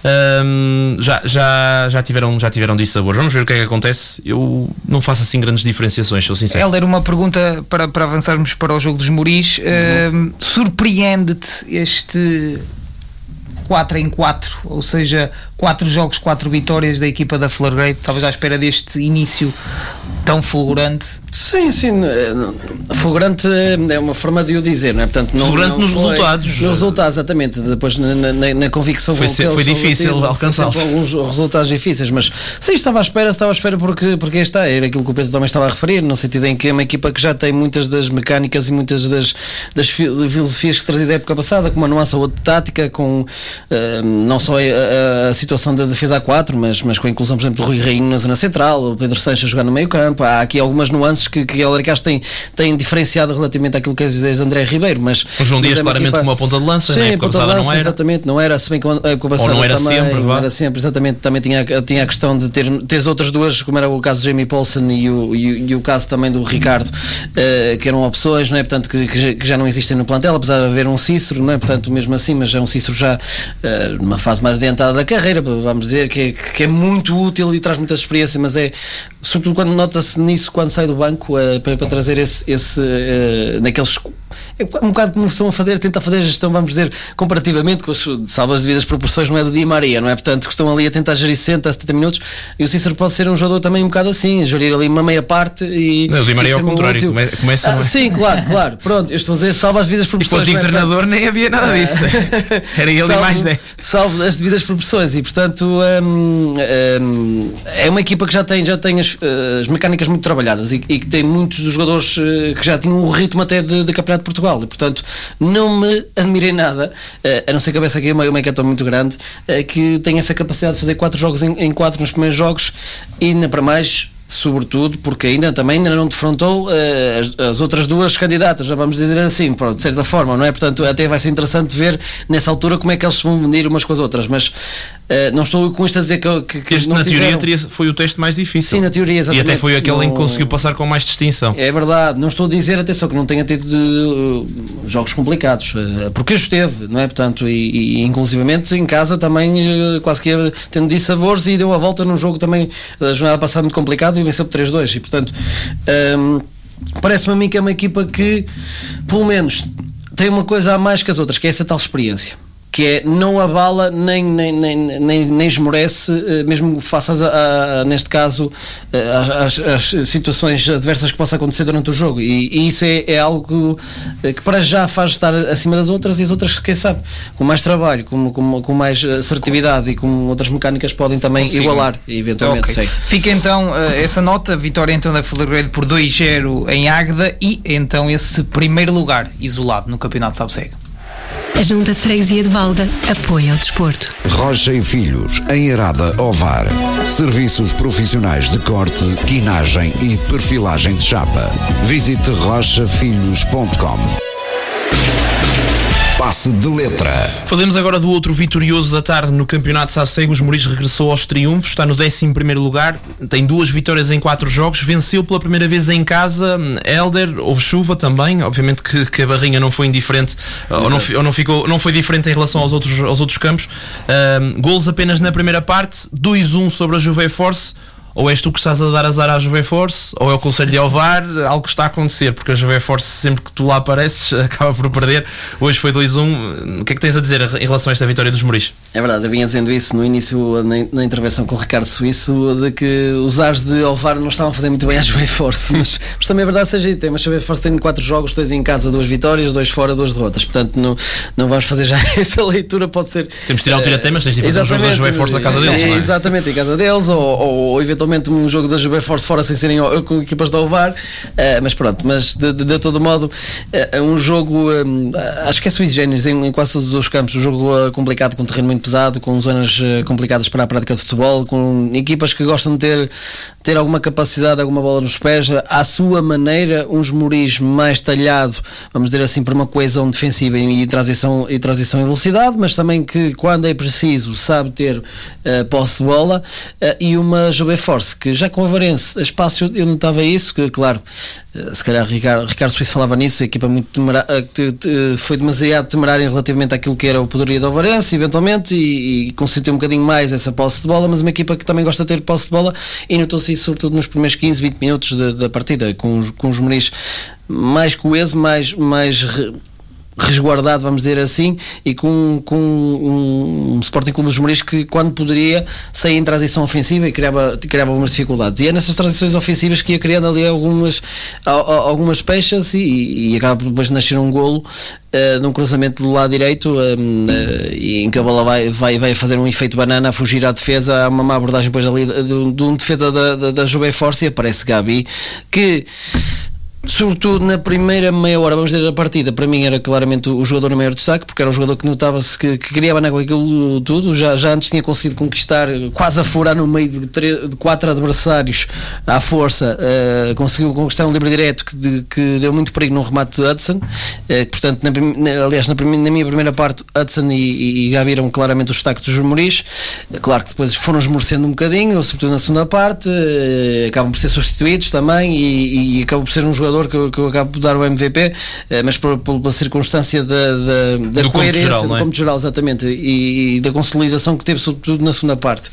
já tiveram disso sabores. Vamos ver o que é que acontece. Eu não faço assim grandes diferenciações, sou sincero. Helder, uma pergunta para avançarmos para o jogo dos Moris. Surpreende-te este 4-4, ou seja, 4 jogos, 4 vitórias da equipa da Florgrade, talvez à espera deste início tão fulgurante? Sim, fulgurante é uma forma de o dizer, não é? Portanto, fulgurante nos resultados. Nos resultados, exatamente. Depois na convicção foi difícil alcançá-los. Alguns resultados difíceis, mas sim, estava à espera porque era aquilo que o Pedro também estava a referir, no sentido em que é uma equipa que já tem muitas das mecânicas e muitas das filosofias que trazia da época passada, com uma nuance ou outra tática, com não só a situação da defesa a 4, mas com a inclusão, por exemplo, do Rui Rainho na zona central, o Pedro Sanches a jogar no meio campo. Há aqui algumas nuances que a Alarcás tem diferenciado relativamente àquilo que é de André Ribeiro, mas o João Dias claramente como uma ponta de lança, na época passada não era. Exatamente, não era, se bem que a época passada não era também, sempre, não era sempre, exatamente, também tinha a questão de ter outras duas, como era o caso de Jamie Paulson e o caso também do Ricardo, que eram opções, não é? Portanto, que já não existem no plantel, apesar de haver um Cícero, não é? Portanto, mesmo assim, mas é um Cícero já numa fase mais adiantada da carreira, vamos dizer, que é muito útil e traz muita experiência, mas sobretudo quando nota-se nisso, quando sai do banco, para trazer esse naqueles, um bocado como estão a fazer, tenta fazer a gestão, vamos dizer, comparativamente com as, salvo as devidas proporções, não é do Di Maria, não é? Portanto, que estão ali a tentar gerir 60 a 70 minutos, e o Cícero pode ser um jogador também um bocado assim, gerir ali uma meia parte e... Não, o Di Maria é ao contrário, começa... sim, claro, pronto, eu estou a dizer, salvo as devidas proporções. E com o antigo treinador nem havia nada disso, era ele e mais 10. Salvo as devidas proporções, e portanto é uma equipa que já tem as mecânicas muito trabalhadas e que tem muitos dos jogadores que já tinham um ritmo até de Campeonato de Portugal, e portanto não me admirei nada, a não ser que a cabeça aqui é uma equipa muito grande, que tem essa capacidade de fazer 4 jogos em 4 nos primeiros jogos, e ainda para mais, sobretudo porque ainda não defrontou as outras duas candidatas, já vamos dizer assim, de certa forma, não é? Portanto, até vai ser interessante ver nessa altura como é que eles se vão medir umas com as outras, mas não estou com isto a dizer que este, não na tiveram... teoria foi o teste mais difícil. Sim, na teoria, exatamente. E até foi aquele em que conseguiu passar com mais distinção. É verdade, não estou a dizer, atenção, que não tenha tido jogos complicados, porque os teve, não é? Portanto, e inclusivamente em casa também quase que tendo dissabores, e deu a volta num jogo também da jornada passada muito complicado, e venceu por 3-2, e portanto parece-me a mim que é uma equipa que pelo menos tem uma coisa a mais que as outras, que é essa tal experiência, que é não abala nem esmorece, mesmo face neste caso às situações adversas que possam acontecer durante o jogo, e isso é algo que para já faz estar acima das outras, e as outras, quem sabe, com mais trabalho, com mais assertividade e com outras mecânicas podem também igualar, eventualmente. Okay. Fica então essa nota, vitória então da Florgrade por 2-0 em Águeda, e então esse primeiro lugar isolado no Campeonato Sabsega. A Junta de Freguesia de Valga apoia o desporto. Rocha e Filhos, em Herada, Ovar. Serviços profissionais de corte, quinagem e perfilagem de chapa. Visite rochafilhos.com. Passe de letra. Falemos agora do outro vitorioso da tarde no campeonato de Sacego. Os Moris regressou aos triunfos, está no 11º lugar, tem 2 vitórias em 4 jogos, venceu pela primeira vez em casa. Hélder, houve chuva também, obviamente que a barrinha não foi indiferente, não foi diferente em relação aos outros campos. Golos apenas na primeira parte, 2-1 sobre a Juve Force. Ou és tu que estás a dar azar à Juve Force, ou é o Conselho de Ovar, algo está a acontecer, porque a Juve Force, sempre que tu lá apareces, acaba por perder. Hoje foi 2-1. O que é que tens a dizer em relação a esta vitória dos Moris? É verdade, eu vinha dizendo isso no início, na intervenção com o Ricardo Suíço, de que os ares de Ovar não estavam a fazer muito bem à Juve Force, mas também é verdade seja dito, mas a Juve Force tem 4 jogos, 2 em casa, 2 vitórias, 2 fora, 2 derrotas, portanto não vamos fazer já essa leitura, pode ser... Temos de tirar o tira-temas, tens de fazer um jogo da Juve Force na casa deles, não é? Exatamente, em casa deles, ou eventualmente um jogo da Juve Force fora sem serem com equipas da Ovar, mas pronto, mas de todo modo é um jogo, acho que é sui generis em quase todos os campos, um jogo complicado, com um terreno muito pesado, com zonas complicadas para a prática de futebol, com equipas que gostam de ter alguma capacidade, alguma bola nos pés, à sua maneira, uns Moris mais talhado, vamos dizer assim, por uma coesão defensiva e transição em velocidade, mas também que quando é preciso sabe ter posse de bola, e uma Juve Force que já com a Varense, espaço, eu notava isso, que claro, se calhar Ricardo Suíço falava nisso, a equipa foi demasiado temerária relativamente àquilo que era o poderio da Varense, eventualmente, e consentiu um bocadinho mais essa posse de bola, mas uma equipa que também gosta de ter posse de bola, e notou-se isso sobretudo nos primeiros 15, 20 minutos da partida, com os Moris mais coeso, mais resguardado, vamos dizer assim, e com um Sporting Clube dos Moris que, quando poderia, saía em transição ofensiva e criava algumas dificuldades, e é nessas transições ofensivas que ia criando ali algumas peixas, e acaba por depois nascer um golo num cruzamento do lado direito, em que a bola vai fazer um efeito banana, a fugir à defesa. Há uma má abordagem depois ali de um defesa da Juve Force, e aparece Gabi, que sobretudo na primeira meia hora, vamos dizer, da partida, para mim era claramente o jogador no maior destaque, porque era o jogador que notava-se que queria abanar com aquilo tudo. Já antes tinha conseguido conquistar, quase a furar no meio de 4 adversários à força, conseguiu conquistar um livre direto que deu muito perigo no remate de Hudson, portanto, aliás, na minha primeira parte, Hudson e Gabi eram claramente os destaques dos Moris. Claro que depois foram esmorecendo um bocadinho, sobretudo na segunda parte, acabam por ser substituídos também, e acabam por ser um jogador que eu acabo de dar o MVP, mas pela circunstância da coerência do cômputo geral, exatamente, e da consolidação que teve, sobretudo na segunda parte.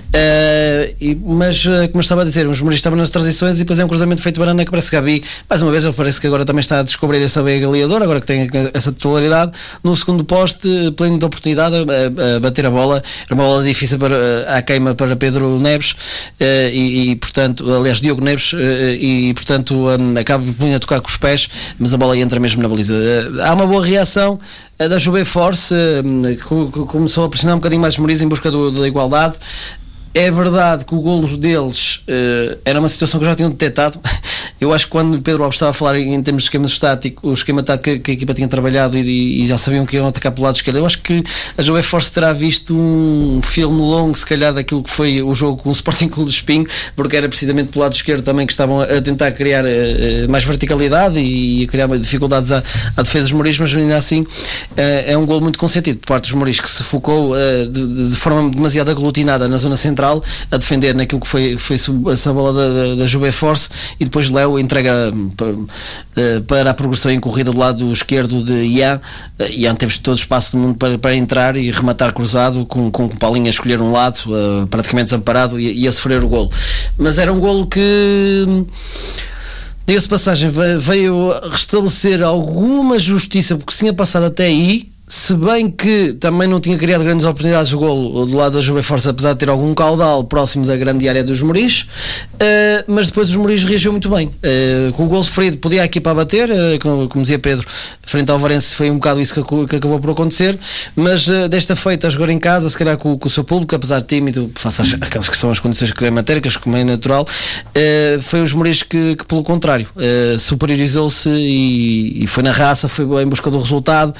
Mas, como eu estava a dizer, os Moris estavam nas transições, e depois é um cruzamento feito banana que parece Gabi, mais uma vez, ele parece que agora também está a descobrir essa veia goleadora, agora que tem essa titularidade. No segundo poste, pleno de oportunidade, a bater a bola, era uma bola difícil à queima para Pedro Neves, e portanto, aliás, Diogo Neves, e portanto acaba a tocar com os pés, mas a bola entra mesmo na baliza. Há uma boa reação da Juve Force, que começou a pressionar um bocadinho mais os Moris em busca da igualdade. É verdade que o golo deles era uma situação que já tinham detectado. Eu acho que quando o Pedro Alves estava a falar em termos de esquema tático, o esquema tático que a equipa tinha trabalhado, e já sabiam que iam atacar pelo lado esquerdo, eu acho que a Juve Force terá visto um filme longo, se calhar, daquilo que foi o jogo com o Sporting Clube de Espinho, porque era precisamente pelo lado esquerdo também que estavam a tentar criar mais verticalidade e a criar dificuldades à defesa dos Moris, mas ainda assim é um golo muito consentido por parte dos Moris, que se focou de forma demasiado aglutinada na zona central, a defender naquilo que foi essa bola da Juve Force, e depois Léo entrega para a progressão em corrida do lado esquerdo de Ian. Ian teve todo o espaço do mundo para entrar e rematar cruzado, com o Paulinho a escolher um lado, praticamente desamparado, e a sofrer o golo. Mas era um golo que, diga-se passagem, veio restabelecer alguma justiça, porque se tinha passado até aí, se bem que também não tinha criado grandes oportunidades de golo do lado da Juve Force, apesar de ter algum caudal próximo da grande área dos Moris, mas depois os Moris reagiu muito bem, com o golo sofrido podia a equipa bater, como dizia Pedro, frente ao Varense foi um bocado isso que acabou por acontecer, mas desta feita a jogar em casa, se calhar com o seu público, apesar de tímido, face àquelas que são as condições climatéricas, como é natural, foi os Moris que pelo contrário, superiorizou-se e foi na raça, foi em busca do resultado.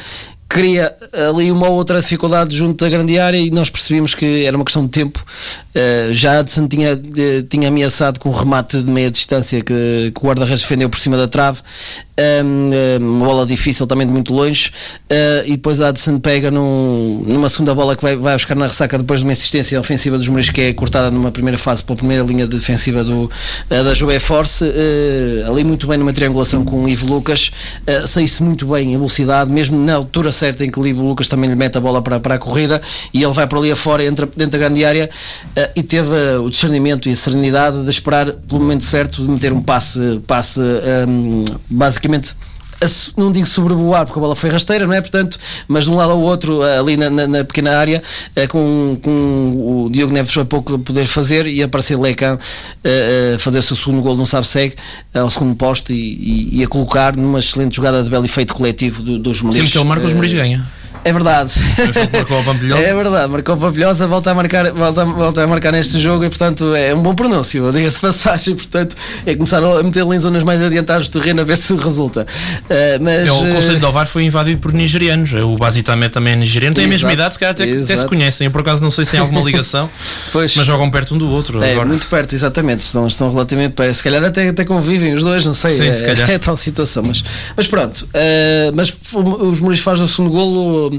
cria ali uma outra dificuldade junto da grande área e nós percebemos que era uma questão de tempo. Já Adson tinha ameaçado com um remate de meia distância que o guarda-redes defendeu por cima da trave, uma bola difícil também de muito longe, e depois a Adson pega numa segunda bola que vai buscar na ressaca depois de uma assistência ofensiva dos Mourinhos, que é cortada numa primeira fase pela primeira linha defensiva da Juve Force, ali muito bem numa triangulação com o Ivo Lucas, saiu-se muito bem em velocidade, mesmo na altura certa em que o Ivo Lucas também lhe mete a bola para a corrida, e ele vai por ali afora, entra dentro da grande área, e teve o discernimento e a serenidade de esperar pelo momento certo de meter um passe basicamente, não digo sobrevoar porque a bola foi rasteira, não é? Portanto, mas de um lado ao outro, ali na pequena área, com o Diogo Neves a pouco poder fazer, e aparecer Lecan fazer o seu segundo gol no sabe-segue ao segundo poste e a colocar numa excelente jogada de belo efeito coletivo dos Mourinhos. Sempre que ele marca, os Mourinhos ganham. É verdade. Marcou a Pampilhosa. É verdade, marcou a Pampilhosa, volta a marcar neste jogo, e portanto é um bom pronúncio, diga-se passagem, portanto é começar a meter-lo em zonas mais adiantadas do terreno a ver se resulta. Mas, o Conselho de Ovar foi invadido por nigerianos, o Basitame também é nigeriano, tem a mesma idade, se calhar até se conhecem, eu por acaso não sei se tem alguma ligação, mas jogam perto um do outro. É, agora. Muito perto, exatamente, estão relativamente perto, se calhar até convivem os dois, não sei. Sim, se calhar. É tal situação, mas pronto, mas os Mourinhos fazem o segundo golo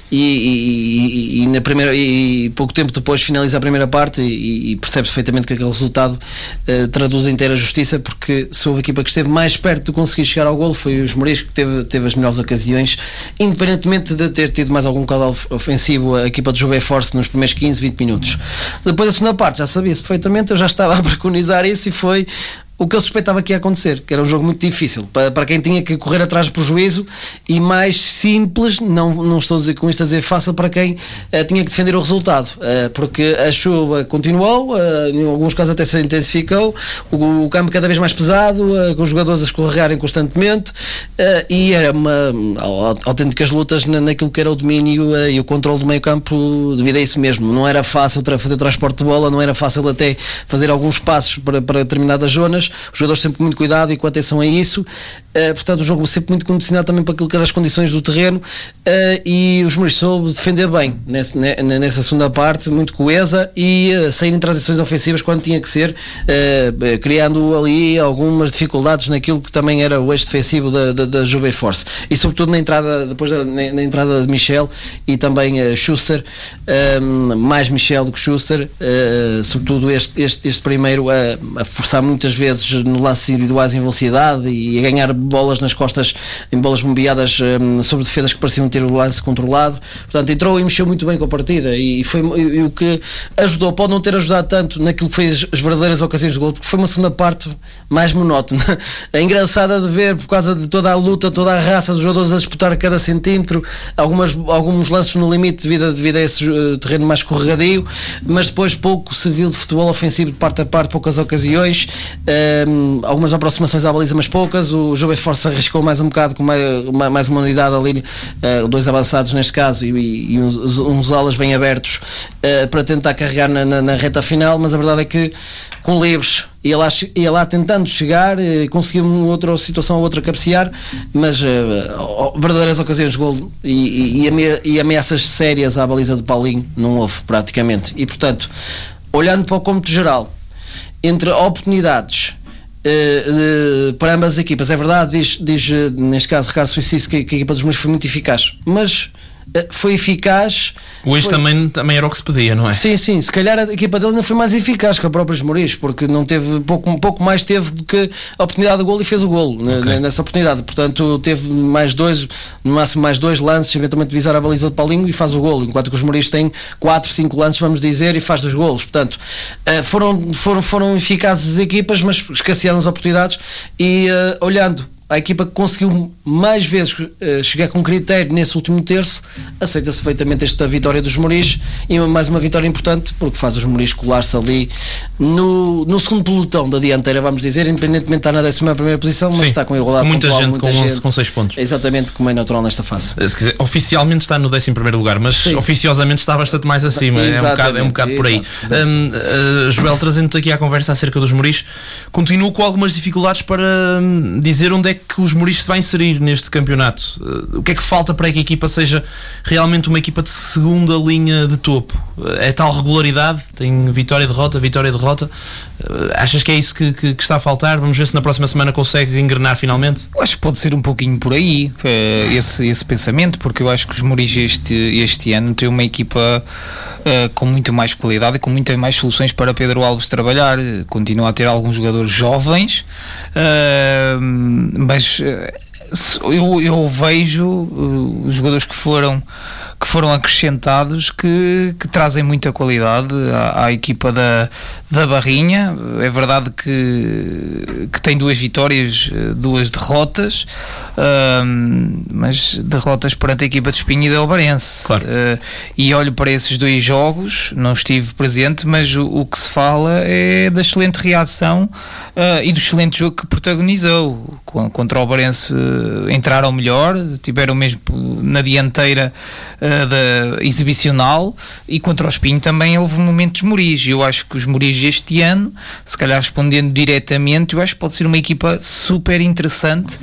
e na primeira, e pouco tempo depois finaliza a primeira parte, e percebe perfeitamente que aquele resultado traduz a inteira justiça, porque se houve equipa que esteve mais perto de conseguir chegar ao golo foi os Mourinhos, que teve as melhores ocasiões, independentemente de ter tido mais algum caudal ofensivo a equipa de Juve Force nos primeiros 15-20 minutos. Depois da segunda parte já sabia-se perfeitamente, eu já estava a preconizar isso, e foi o que eu suspeitava que ia acontecer, que era um jogo muito difícil para quem tinha que correr atrás do prejuízo, e mais simples, não estou a dizer com isto a dizer fácil, para quem tinha que defender o resultado, porque a chuva continuou, em alguns casos até se intensificou, o campo cada vez mais pesado, com os jogadores a escorregarem constantemente, e era autênticas lutas naquilo que era o domínio e o controle do meio campo devido a isso mesmo. Não era fácil fazer o transporte de bola, não era fácil até fazer alguns passos para determinadas zonas, os jogadores sempre com muito cuidado e com atenção a isso, portanto o jogo sempre muito condicionado também para aquilo que eram as condições do terreno, e os Mourinhos soube defender bem nessa segunda parte, muito coesa, e sair em transições ofensivas quando tinha que ser, criando ali algumas dificuldades naquilo que também era o eixo defensivo da Juve Force, e sobretudo na entrada, depois na entrada de Michel e também Schuster, mais Michel do que Schuster, sobretudo este primeiro a forçar muitas vezes no lance individuais em velocidade e a ganhar bolas nas costas, em bolas bombeadas sobre defesas que pareciam ter o lance controlado. Portanto, entrou e mexeu muito bem com a partida, e foi o que ajudou. Pode não ter ajudado tanto naquilo que foi as verdadeiras ocasiões de gol, porque foi uma segunda parte mais monótona. É engraçada de ver por causa de toda a luta, toda a raça dos jogadores a disputar cada centímetro, alguns lances no limite devido a esse terreno mais escorregadio, mas depois pouco se viu de futebol ofensivo de parte a parte, poucas ocasiões, algumas aproximações à baliza, mas poucas. O Juve Force arriscou mais um bocado com mais uma unidade ali, dois avançados neste caso, e uns alas bem abertos, para tentar carregar na reta final, mas a verdade é que com livres ia lá tentando chegar, conseguiu uma outra situação, outra cabecear, mas verdadeiras ocasiões de golo e ameaças sérias à baliza de Paulinho não houve praticamente. E portanto, olhando para o cômputo geral, entre oportunidades para ambas as equipas, é verdade, diz neste caso Ricardo Suíço que a equipa dos Mourinhos foi muito eficaz, mas foi eficaz. Hoje também era o que se pedia, não é? Sim, se calhar a equipa dele não foi mais eficaz que a própria Mourinhos, porque não teve, pouco mais teve do que a oportunidade de golo, e fez o golo nessa oportunidade. Portanto, teve no máximo mais dois lances, eventualmente visar a baliza de Paulinho, e faz o golo, enquanto que os Mourinhos têm 4, 5 lances, vamos dizer, e faz 2 golos. Portanto, foram eficazes as equipas, mas escassearam as oportunidades, e olhando a equipa que conseguiu mais vezes chegar com critério nesse último terço, aceita-se perfeitamente esta vitória dos Mourinhos, e mais uma vitória importante, porque faz os Mourinhos colar-se ali no segundo pelotão da dianteira, vamos dizer, independentemente de estar na 11ª posição, mas está com igualdade, com muita gente, com 6 pontos. Exatamente, como é natural nesta fase. Se quiser, oficialmente está no 11º lugar, mas oficiosamente está bastante mais acima. É um bocado por aí. Joel, trazendo-te aqui à conversa acerca dos Mourinhos, continuo com algumas dificuldades para dizer onde é que os Mouris se vai inserir neste campeonato? O que é que falta para que a equipa seja realmente uma equipa de segunda linha de topo? É tal regularidade? Tem vitória, derrota? Achas que é isso que está a faltar? Vamos ver se na próxima semana consegue engrenar finalmente? Eu acho que pode ser um pouquinho por aí esse pensamento, porque eu acho que os Mouris este ano têm uma equipa com muito mais qualidade e com muitas mais soluções para Pedro Alves trabalhar. Continua a ter alguns jogadores jovens, mas eu vejo os jogadores que foram acrescentados que trazem muita qualidade à equipa da Barrinha. É verdade que tem 2 vitórias, 2 derrotas, mas derrotas perante a equipa de Espinho e de Obarense. Claro. E olho para esses 2 jogos, não estive presente, mas o que se fala é da excelente reação e do excelente jogo que protagonizou. Contra o Obarense entraram melhor, tiveram mesmo na dianteira da exibicional, e contra o Espinho também houve momentos Mouris. Eu acho que os Mouris este ano, se calhar respondendo diretamente, eu acho que pode ser uma equipa super interessante.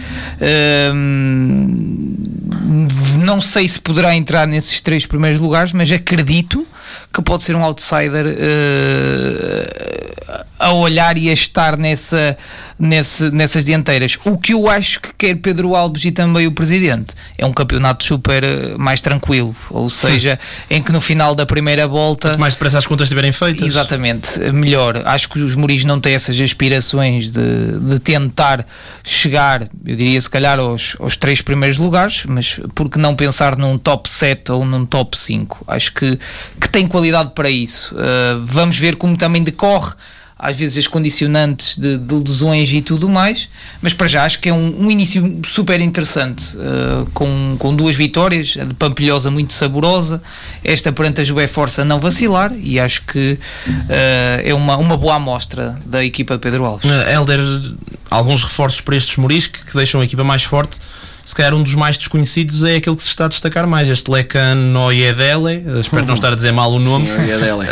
Não sei se poderá entrar nesses 3 primeiros lugares, mas acredito que pode ser um outsider a olhar e a estar nessas dianteiras. O que eu acho que quer Pedro Alves e também o Presidente é um campeonato super mais tranquilo, ou seja, em que no final da primeira volta, quanto mais depressa as contas estiverem feitas, exatamente, melhor. Acho que os Mouris não têm essas aspirações de tentar chegar, eu diria se calhar aos 3 primeiros lugares, mas por que não pensar num top 7 ou num top 5? Acho que tem qualidade para isso. Vamos ver como também decorre às vezes as condicionantes de lesões e tudo mais, mas para já acho que é um início super interessante, com 2 vitórias, a de Pampilhosa muito saborosa, esta perante a Juve Força não vacilar, e acho que é uma boa amostra da equipa de Pedro Alves. Hélder, alguns reforços para estes Mouris que deixam a equipa mais forte. Se calhar um dos mais desconhecidos é aquele que se está a destacar mais, este Lekan Noyedele, espero não estar a dizer mal o nome. Sim,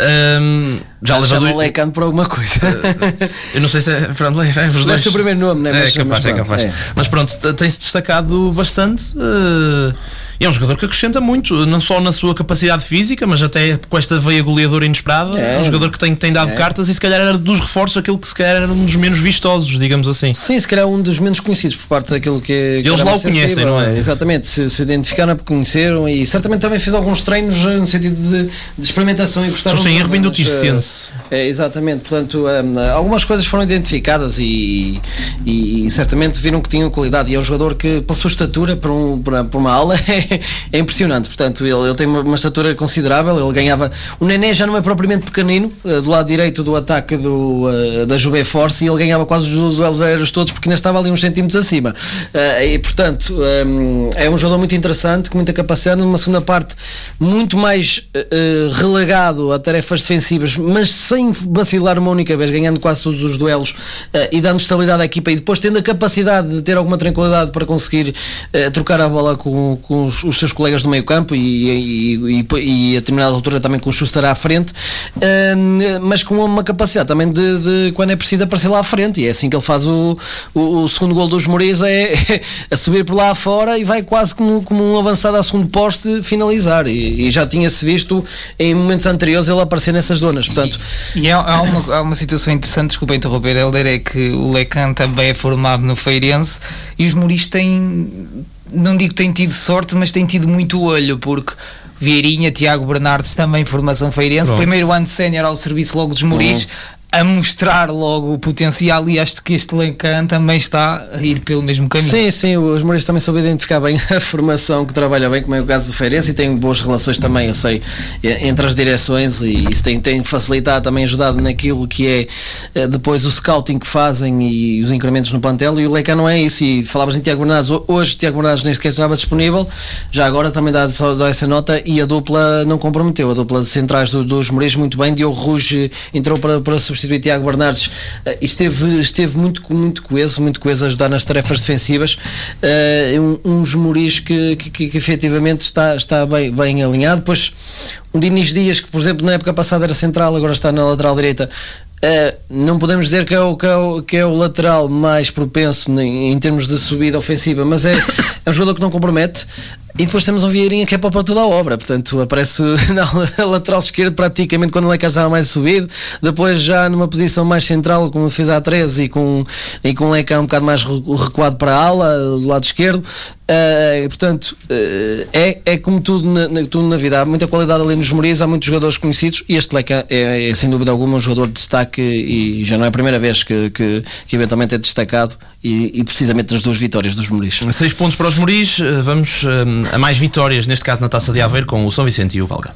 já leva chama Lekan por alguma coisa. Eu não sei se é, pronto, não é o seu primeiro nome, né? É capaz. Mas pronto, tem-se destacado bastante. É um jogador que acrescenta muito, não só na sua capacidade física, mas até com esta veia goleadora inesperada. É um jogador que tem dado cartas, e se calhar era dos reforços aquele que se calhar era um dos menos vistosos, digamos assim. Sim, se calhar um dos menos conhecidos por parte daquilo que eles lá o conhecem, não é? Exatamente, se identificaram porque conheceram, e certamente também fez alguns treinos no sentido de experimentação e gostaram. Sim, vindo do Tircense. Exatamente, portanto, algumas coisas foram identificadas e certamente viram que tinham qualidade, e é um jogador que, pela sua estatura, para uma ala, é impressionante. Portanto, ele tem uma estatura considerável. Ele ganhava, o Nené já não é propriamente pequenino, do lado direito do ataque da Juve Force, e ele ganhava quase os duelos aéreos todos, porque ainda estava ali uns centímetros acima, e portanto é um jogador muito interessante, com muita capacidade, numa segunda parte muito mais relegado a tarefas defensivas, mas sem vacilar uma única vez, ganhando quase todos os duelos, e dando estabilidade à equipa, e depois tendo a capacidade de ter alguma tranquilidade para conseguir trocar a bola com os seus colegas do meio campo, e a determinada altura também com o Schuster à frente, mas com uma capacidade também de quando é preciso aparecer lá à frente, e é assim que ele faz o segundo gol dos Mouris, é a subir por lá afora, e vai quase como um avançado ao segundo poste finalizar, e já tinha-se visto em momentos anteriores ele aparecer nessas zonas. Portanto, há uma situação interessante, desculpa interromper, Hélder, é que o Lekan também é formado no Feirense, e os Mouris têm, não digo que têm tido sorte, mas têm tido muito olho, porque Vieirinha, Tiago Bernardes, também formação feirense. Pronto. Primeiro ano de sénior ao serviço logo dos Mouris, a mostrar logo o potencial, e acho que este Lecan também está a ir pelo mesmo caminho. Sim, os Mouris também soube identificar bem a formação, que trabalha bem, como é o caso do Feirense, e tem boas relações também, eu sei, entre as direções, e isso tem facilitado, também ajudado naquilo que é depois o scouting que fazem e os incrementos no plantel, e o Lecan não é isso. E falavas em Tiago Bernardes, hoje Tiago Bernardes nem sequer estava disponível, já agora também dá só essa nota, e a dupla não comprometeu, a dupla de centrais dos Mouris muito bem. Diogo Ruge entrou para substituir Tiago Bernardes, esteve muito coeso a ajudar nas tarefas defensivas, uns Mouris que efetivamente está bem alinhado. Depois um Dinis Dias, que por exemplo na época passada era central, agora está na lateral direita, Não podemos dizer que é o lateral mais propenso em termos de subida ofensiva, mas é um jogador que não compromete. E depois temos um Vieirinha que é para toda a obra, portanto aparece na lateral esquerdo praticamente quando o Lecas estava mais subido, depois já numa posição mais central como fez a 13 e com o Lecas um bocado mais recuado para a ala, do lado esquerdo. Portanto, é como tudo na vida, há muita qualidade ali nos Moris, há muitos jogadores conhecidos e este Lecas é sem dúvida alguma um jogador de destaque e já não é a primeira vez que eventualmente é destacado e precisamente nas 2 vitórias dos Moris. 6 pontos para os Moris, vamos a mais vitórias, neste caso na Taça de Aveiro, com o São Vicente e o Valga.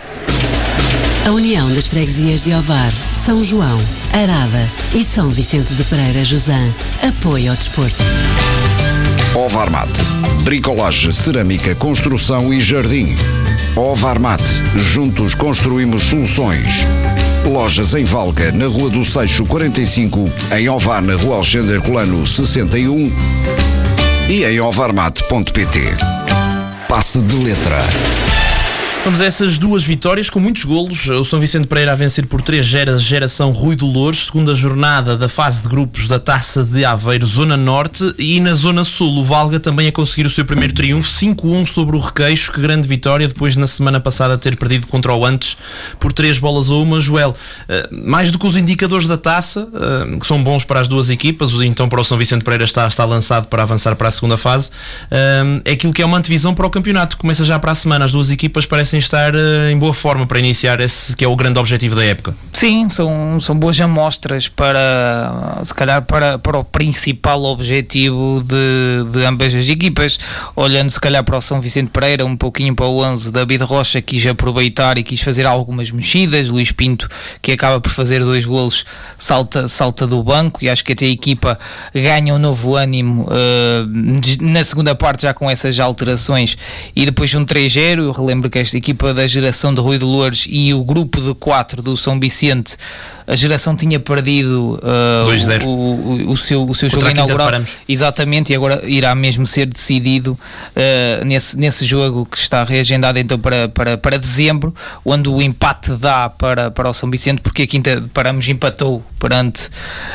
A união das freguesias de Ovar, São João, Arada e São Vicente de Pereira Josã apoia o desporto. Ovarmat, bricolagem, cerâmica, construção e jardim. Ovarmat, juntos construímos soluções. Lojas em Valga, na Rua do Seixo 45, em Ovar, na Rua Alexandre Colano 61 e em ovarmat.pt. Passe de letra. Vamos a essas 2 vitórias com muitos golos. O São Vicente Pereira a vencer por 3-0 geração Rui Dolores, segunda jornada da fase de grupos da Taça de Aveiro, Zona Norte, e na Zona Sul o Valga também a conseguir o seu primeiro triunfo, 5-1 sobre o Requeixo. Que grande vitória, depois na semana passada ter perdido contra o Antes por 3-1. Joel, mais do que os indicadores da Taça, que são bons para as 2 equipas, então para o São Vicente Pereira está lançado para avançar para a segunda fase, é aquilo que é uma antevisão para o campeonato, começa já para a semana, as 2 equipas parecem estar em boa forma para iniciar esse que é o grande objetivo da época. Sim, são boas amostras para, se calhar, para o principal objetivo de ambas as equipas. Olhando se calhar para o São Vicente Pereira, um pouquinho para o 11, David Rocha quis aproveitar e quis fazer algumas mexidas. Luís Pinto, que acaba por fazer 2 golos, salta do banco, e acho que até a equipa ganha um novo ânimo na segunda parte, já com essas alterações, e depois um 3-0. Eu relembro que esta equipa da geração de Rui Dolores e o grupo de 4 do São Vicente, a geração tinha perdido o seu jogo inaugural, exatamente, e agora irá mesmo ser decidido nesse jogo que está reagendado então para dezembro, onde o empate dá para o São Vicente, porque a Quinta de Paramos empatou perante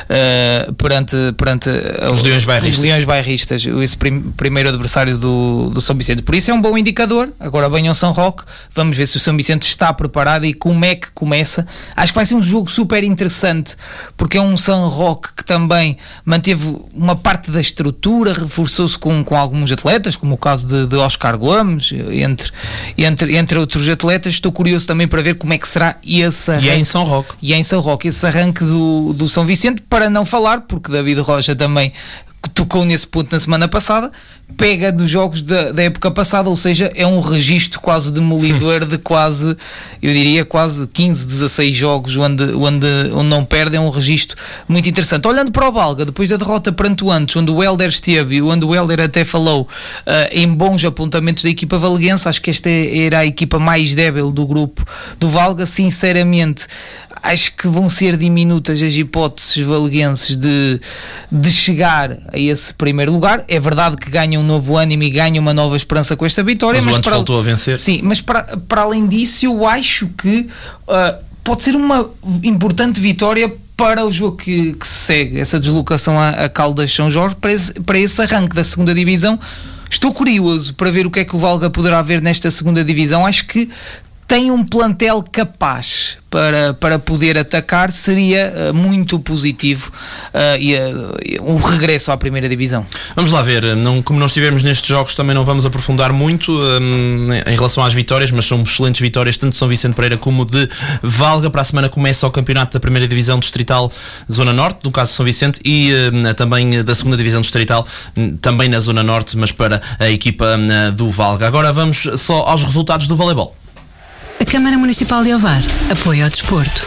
os Leões Bairristas, esse primeiro adversário do São Vicente. Por isso é um bom indicador. Agora vem ao São Roque, vamos ver se o São Vicente está preparado e como é que começa. Acho que vai ser um jogo super interessante, porque é um São Roque que também manteve uma parte da estrutura, reforçou-se com alguns atletas, como o caso de Oscar Gomes, entre outros atletas. Estou curioso também para ver como é que será esse arranque. E é em São Roque. Esse arranque do São Vicente, para não falar, porque David Rocha também tocou nesse ponto na semana passada, pega dos jogos da época passada, ou seja, é um registro quase demolidor de quase 15, 16 jogos onde não perde. É um registro muito interessante. Olhando para o Valga, depois da derrota perante o Antes, onde o Helder esteve, onde o Helder até falou em bons apontamentos da equipa valguense, acho que esta era a equipa mais débil do grupo do Valga. Sinceramente, acho que vão ser diminutas as hipóteses valguenses de chegar a esse primeiro lugar. É verdade que ganha um novo ânimo e ganha uma nova esperança com esta vitória, mas o Antes voltou a vencer. Sim, mas para além disso, eu acho que pode ser uma importante vitória para o jogo que se segue, essa deslocação a Caldas São Jorge, para esse arranque da segunda divisão. Estou curioso para ver o que é que o Valga poderá ver nesta segunda divisão. Acho que tem um plantel capaz para poder atacar. Seria muito positivo um regresso à primeira divisão. Vamos lá ver, como não estivemos nestes jogos, também não vamos aprofundar muito em relação às vitórias, mas são excelentes vitórias tanto de São Vicente Pereira como de Valga. Para a semana começa o campeonato da primeira divisão distrital Zona Norte, no caso de São Vicente, e também da segunda divisão distrital, também na Zona Norte, mas para a equipa do Valga. Agora vamos só aos resultados do voleibol. A Câmara Municipal de Ovar apoia o desporto.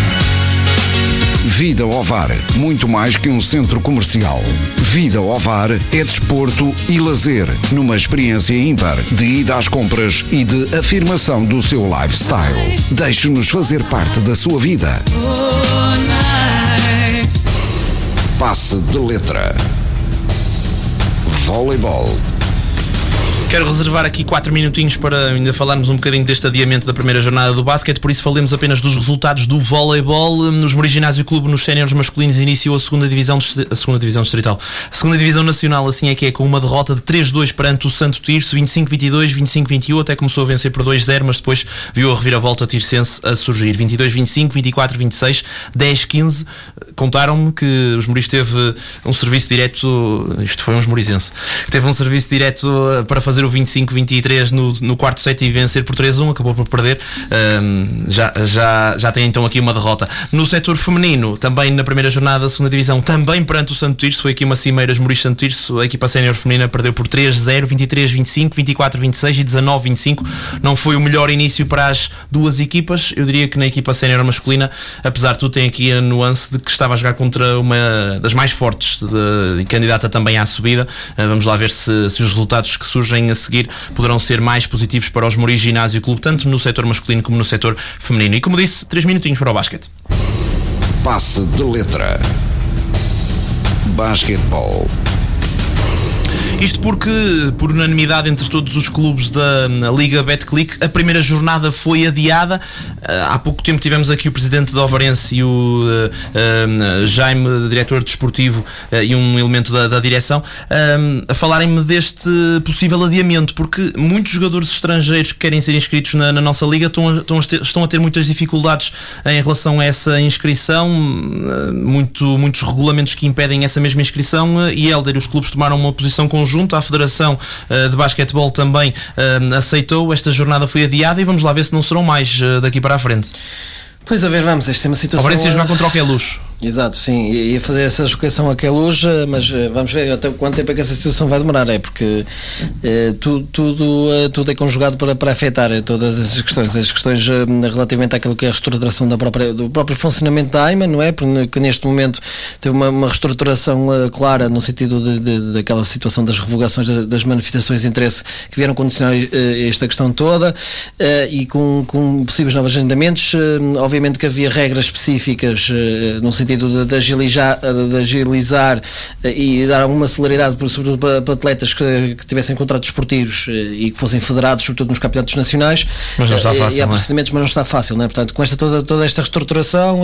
Vida Ovar, muito mais que um centro comercial. Vida Ovar é desporto e lazer, numa experiência ímpar de ida às compras e de afirmação do seu lifestyle. Deixe-nos fazer parte da sua vida. Passe de letra. Voleibol. Quero reservar aqui 4 minutinhos para ainda falarmos um bocadinho deste adiamento da primeira jornada do basquete, por isso falemos apenas dos resultados do voleibol. Nos Moris Ginásio Clube, nos séniores masculinos, iniciou a segunda divisão distrital. A segunda divisão nacional, assim é que é, com uma derrota de 3-2 perante o Santo Tirso, 25-22, 25-21, até começou a vencer por 2-0, mas depois viu a reviravolta tircense a surgir. 22-25, 24-26, 10-15. Contaram-me que os Moris teve um serviço direto, isto foi uns morisense, teve um serviço direto para fazer o 25-23 no quarto set e vencer por 3-1, acabou por perder. Já tem então aqui uma derrota. No setor feminino, também na primeira jornada da segunda divisão, também perante o Santo Tirso, foi aqui uma cimeira Moris Santo Tirso, a equipa sénior feminina perdeu por 3-0, 23-25, 24-26 e 19-25. Não foi o melhor início para as duas equipas. Eu diria que na equipa sénior masculina, apesar de tudo, tem aqui a nuance de que estava a jogar contra uma das mais fortes e candidata também à subida. Vamos lá ver se os resultados que surgem a seguir poderão ser mais positivos para os Moris Ginásio Clube, tanto no setor masculino como no setor feminino. E como disse, 3 minutinhos para o basquete. Passe de letra. Basquetebol. Isto porque, por unanimidade entre todos os clubes da Liga Betclic, a primeira jornada foi adiada. Há pouco tempo tivemos aqui o presidente de Ovarense e o Jaime, diretor desportivo, e um elemento da direção, a falarem-me deste possível adiamento, porque muitos jogadores estrangeiros que querem ser inscritos na nossa Liga estão a ter muitas dificuldades em relação a essa inscrição, muitos regulamentos que impedem essa mesma inscrição, e Helder e os clubes tomaram uma posição conjunta. A Federação de Basquetebol também aceitou. Esta jornada foi adiada e vamos lá ver se não serão mais daqui para a frente. Pois a ver, vamos, esta é uma situação... A Ovarense ia jogar contra o Queluz. Exato, sim, ia fazer essa jogação a Queluz, mas vamos ver até quanto tempo é que essa situação vai demorar, porque tudo é conjugado para afetar todas essas questões, as questões relativamente àquilo que é a reestruturação do próprio funcionamento da AIMA, não é? Porque neste momento teve uma reestruturação clara no sentido daquela situação das revogações das manifestações de interesse que vieram condicionar esta questão toda, e com possíveis novos agendamentos. Obviamente que havia regras específicas no sentido de agilizar e dar alguma celeridade, sobretudo para atletas que tivessem contratos esportivos e que fossem federados, sobretudo nos campeonatos nacionais. Mas não está fácil, e há procedimentos, mas não está fácil, não é? Portanto, com toda esta reestruturação,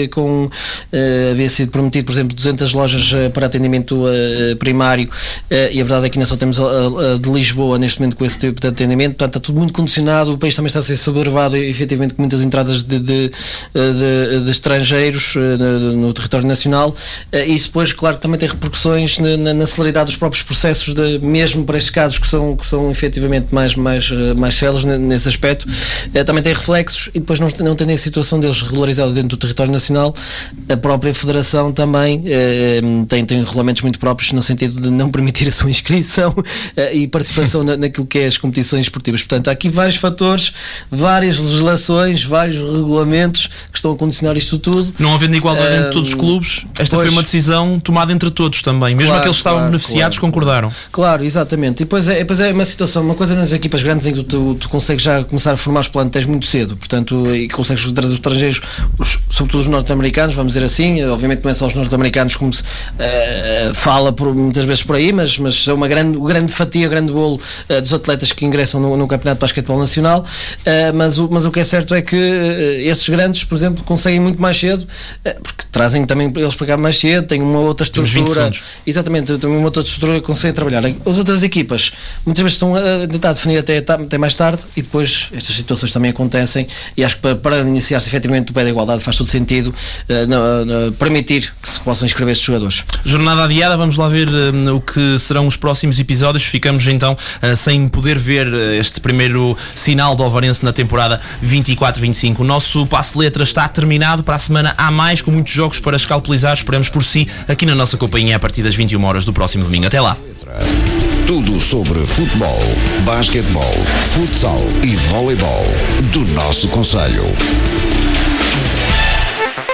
havia sido prometido, por exemplo, 200 lojas para atendimento primário, e a verdade é que ainda só temos a de Lisboa neste momento com esse tipo de atendimento. Portanto, está tudo muito condicionado. O país também está a ser sobrevado, efetivamente, com muitas entradas de estrangeiros no território nacional, e isso depois, claro, que também tem repercussões na celeridade dos próprios processos, mesmo para estes casos que são efetivamente mais céleres nesse aspecto. Também tem reflexos, e depois não tendo a situação deles regularizada dentro do território nacional, a própria Federação também tem regulamentos muito próprios no sentido de não permitir a sua inscrição e participação naquilo que é as competições esportivas. Portanto, há aqui vários fatores, várias legislações, vários regulamentos que estão a condicionar isto tudo. Não havendo igualdade entre todos os clubes, esta foi uma decisão tomada entre todos também, mesmo aqueles que estavam beneficiados concordaram. Claro, exatamente. E depois é uma situação, uma coisa nas equipas grandes em que tu consegues já começar a formar os plantéis muito cedo, portanto, e consegues trazer os estrangeiros, sobretudo os norte-americanos, vamos dizer assim. Obviamente não é só os norte-americanos como se fala muitas vezes por aí, mas é uma grande fatia, grande bolo dos atletas que ingressam no Campeonato de Basquetebol Nacional, mas o que é certo é que esses grandes, por exemplo, conseguem muito mais cedo, porque trazem também eles para cá mais cedo, têm uma outra estrutura. Exatamente, tem uma outra estrutura que conseguem trabalhar. As outras equipas muitas vezes estão a tentar definir até mais tarde, e depois estas situações também acontecem, e acho que para iniciar-se efetivamente o pé da igualdade faz todo sentido permitir que se possam inscrever estes jogadores. Jornada adiada, vamos lá ver o que serão os próximos episódios. Ficamos então sem poder ver este primeiro sinal do Ovarense na temporada 24-25. O nosso passe de letras está terminado. Para a semana há mais, com muitos jogos para escalpelizar. Esperamos por si aqui na nossa companhia a partir das 21 horas do próximo domingo. Até lá. Tudo sobre futebol, basquetebol, futsal e voleibol do nosso concelho.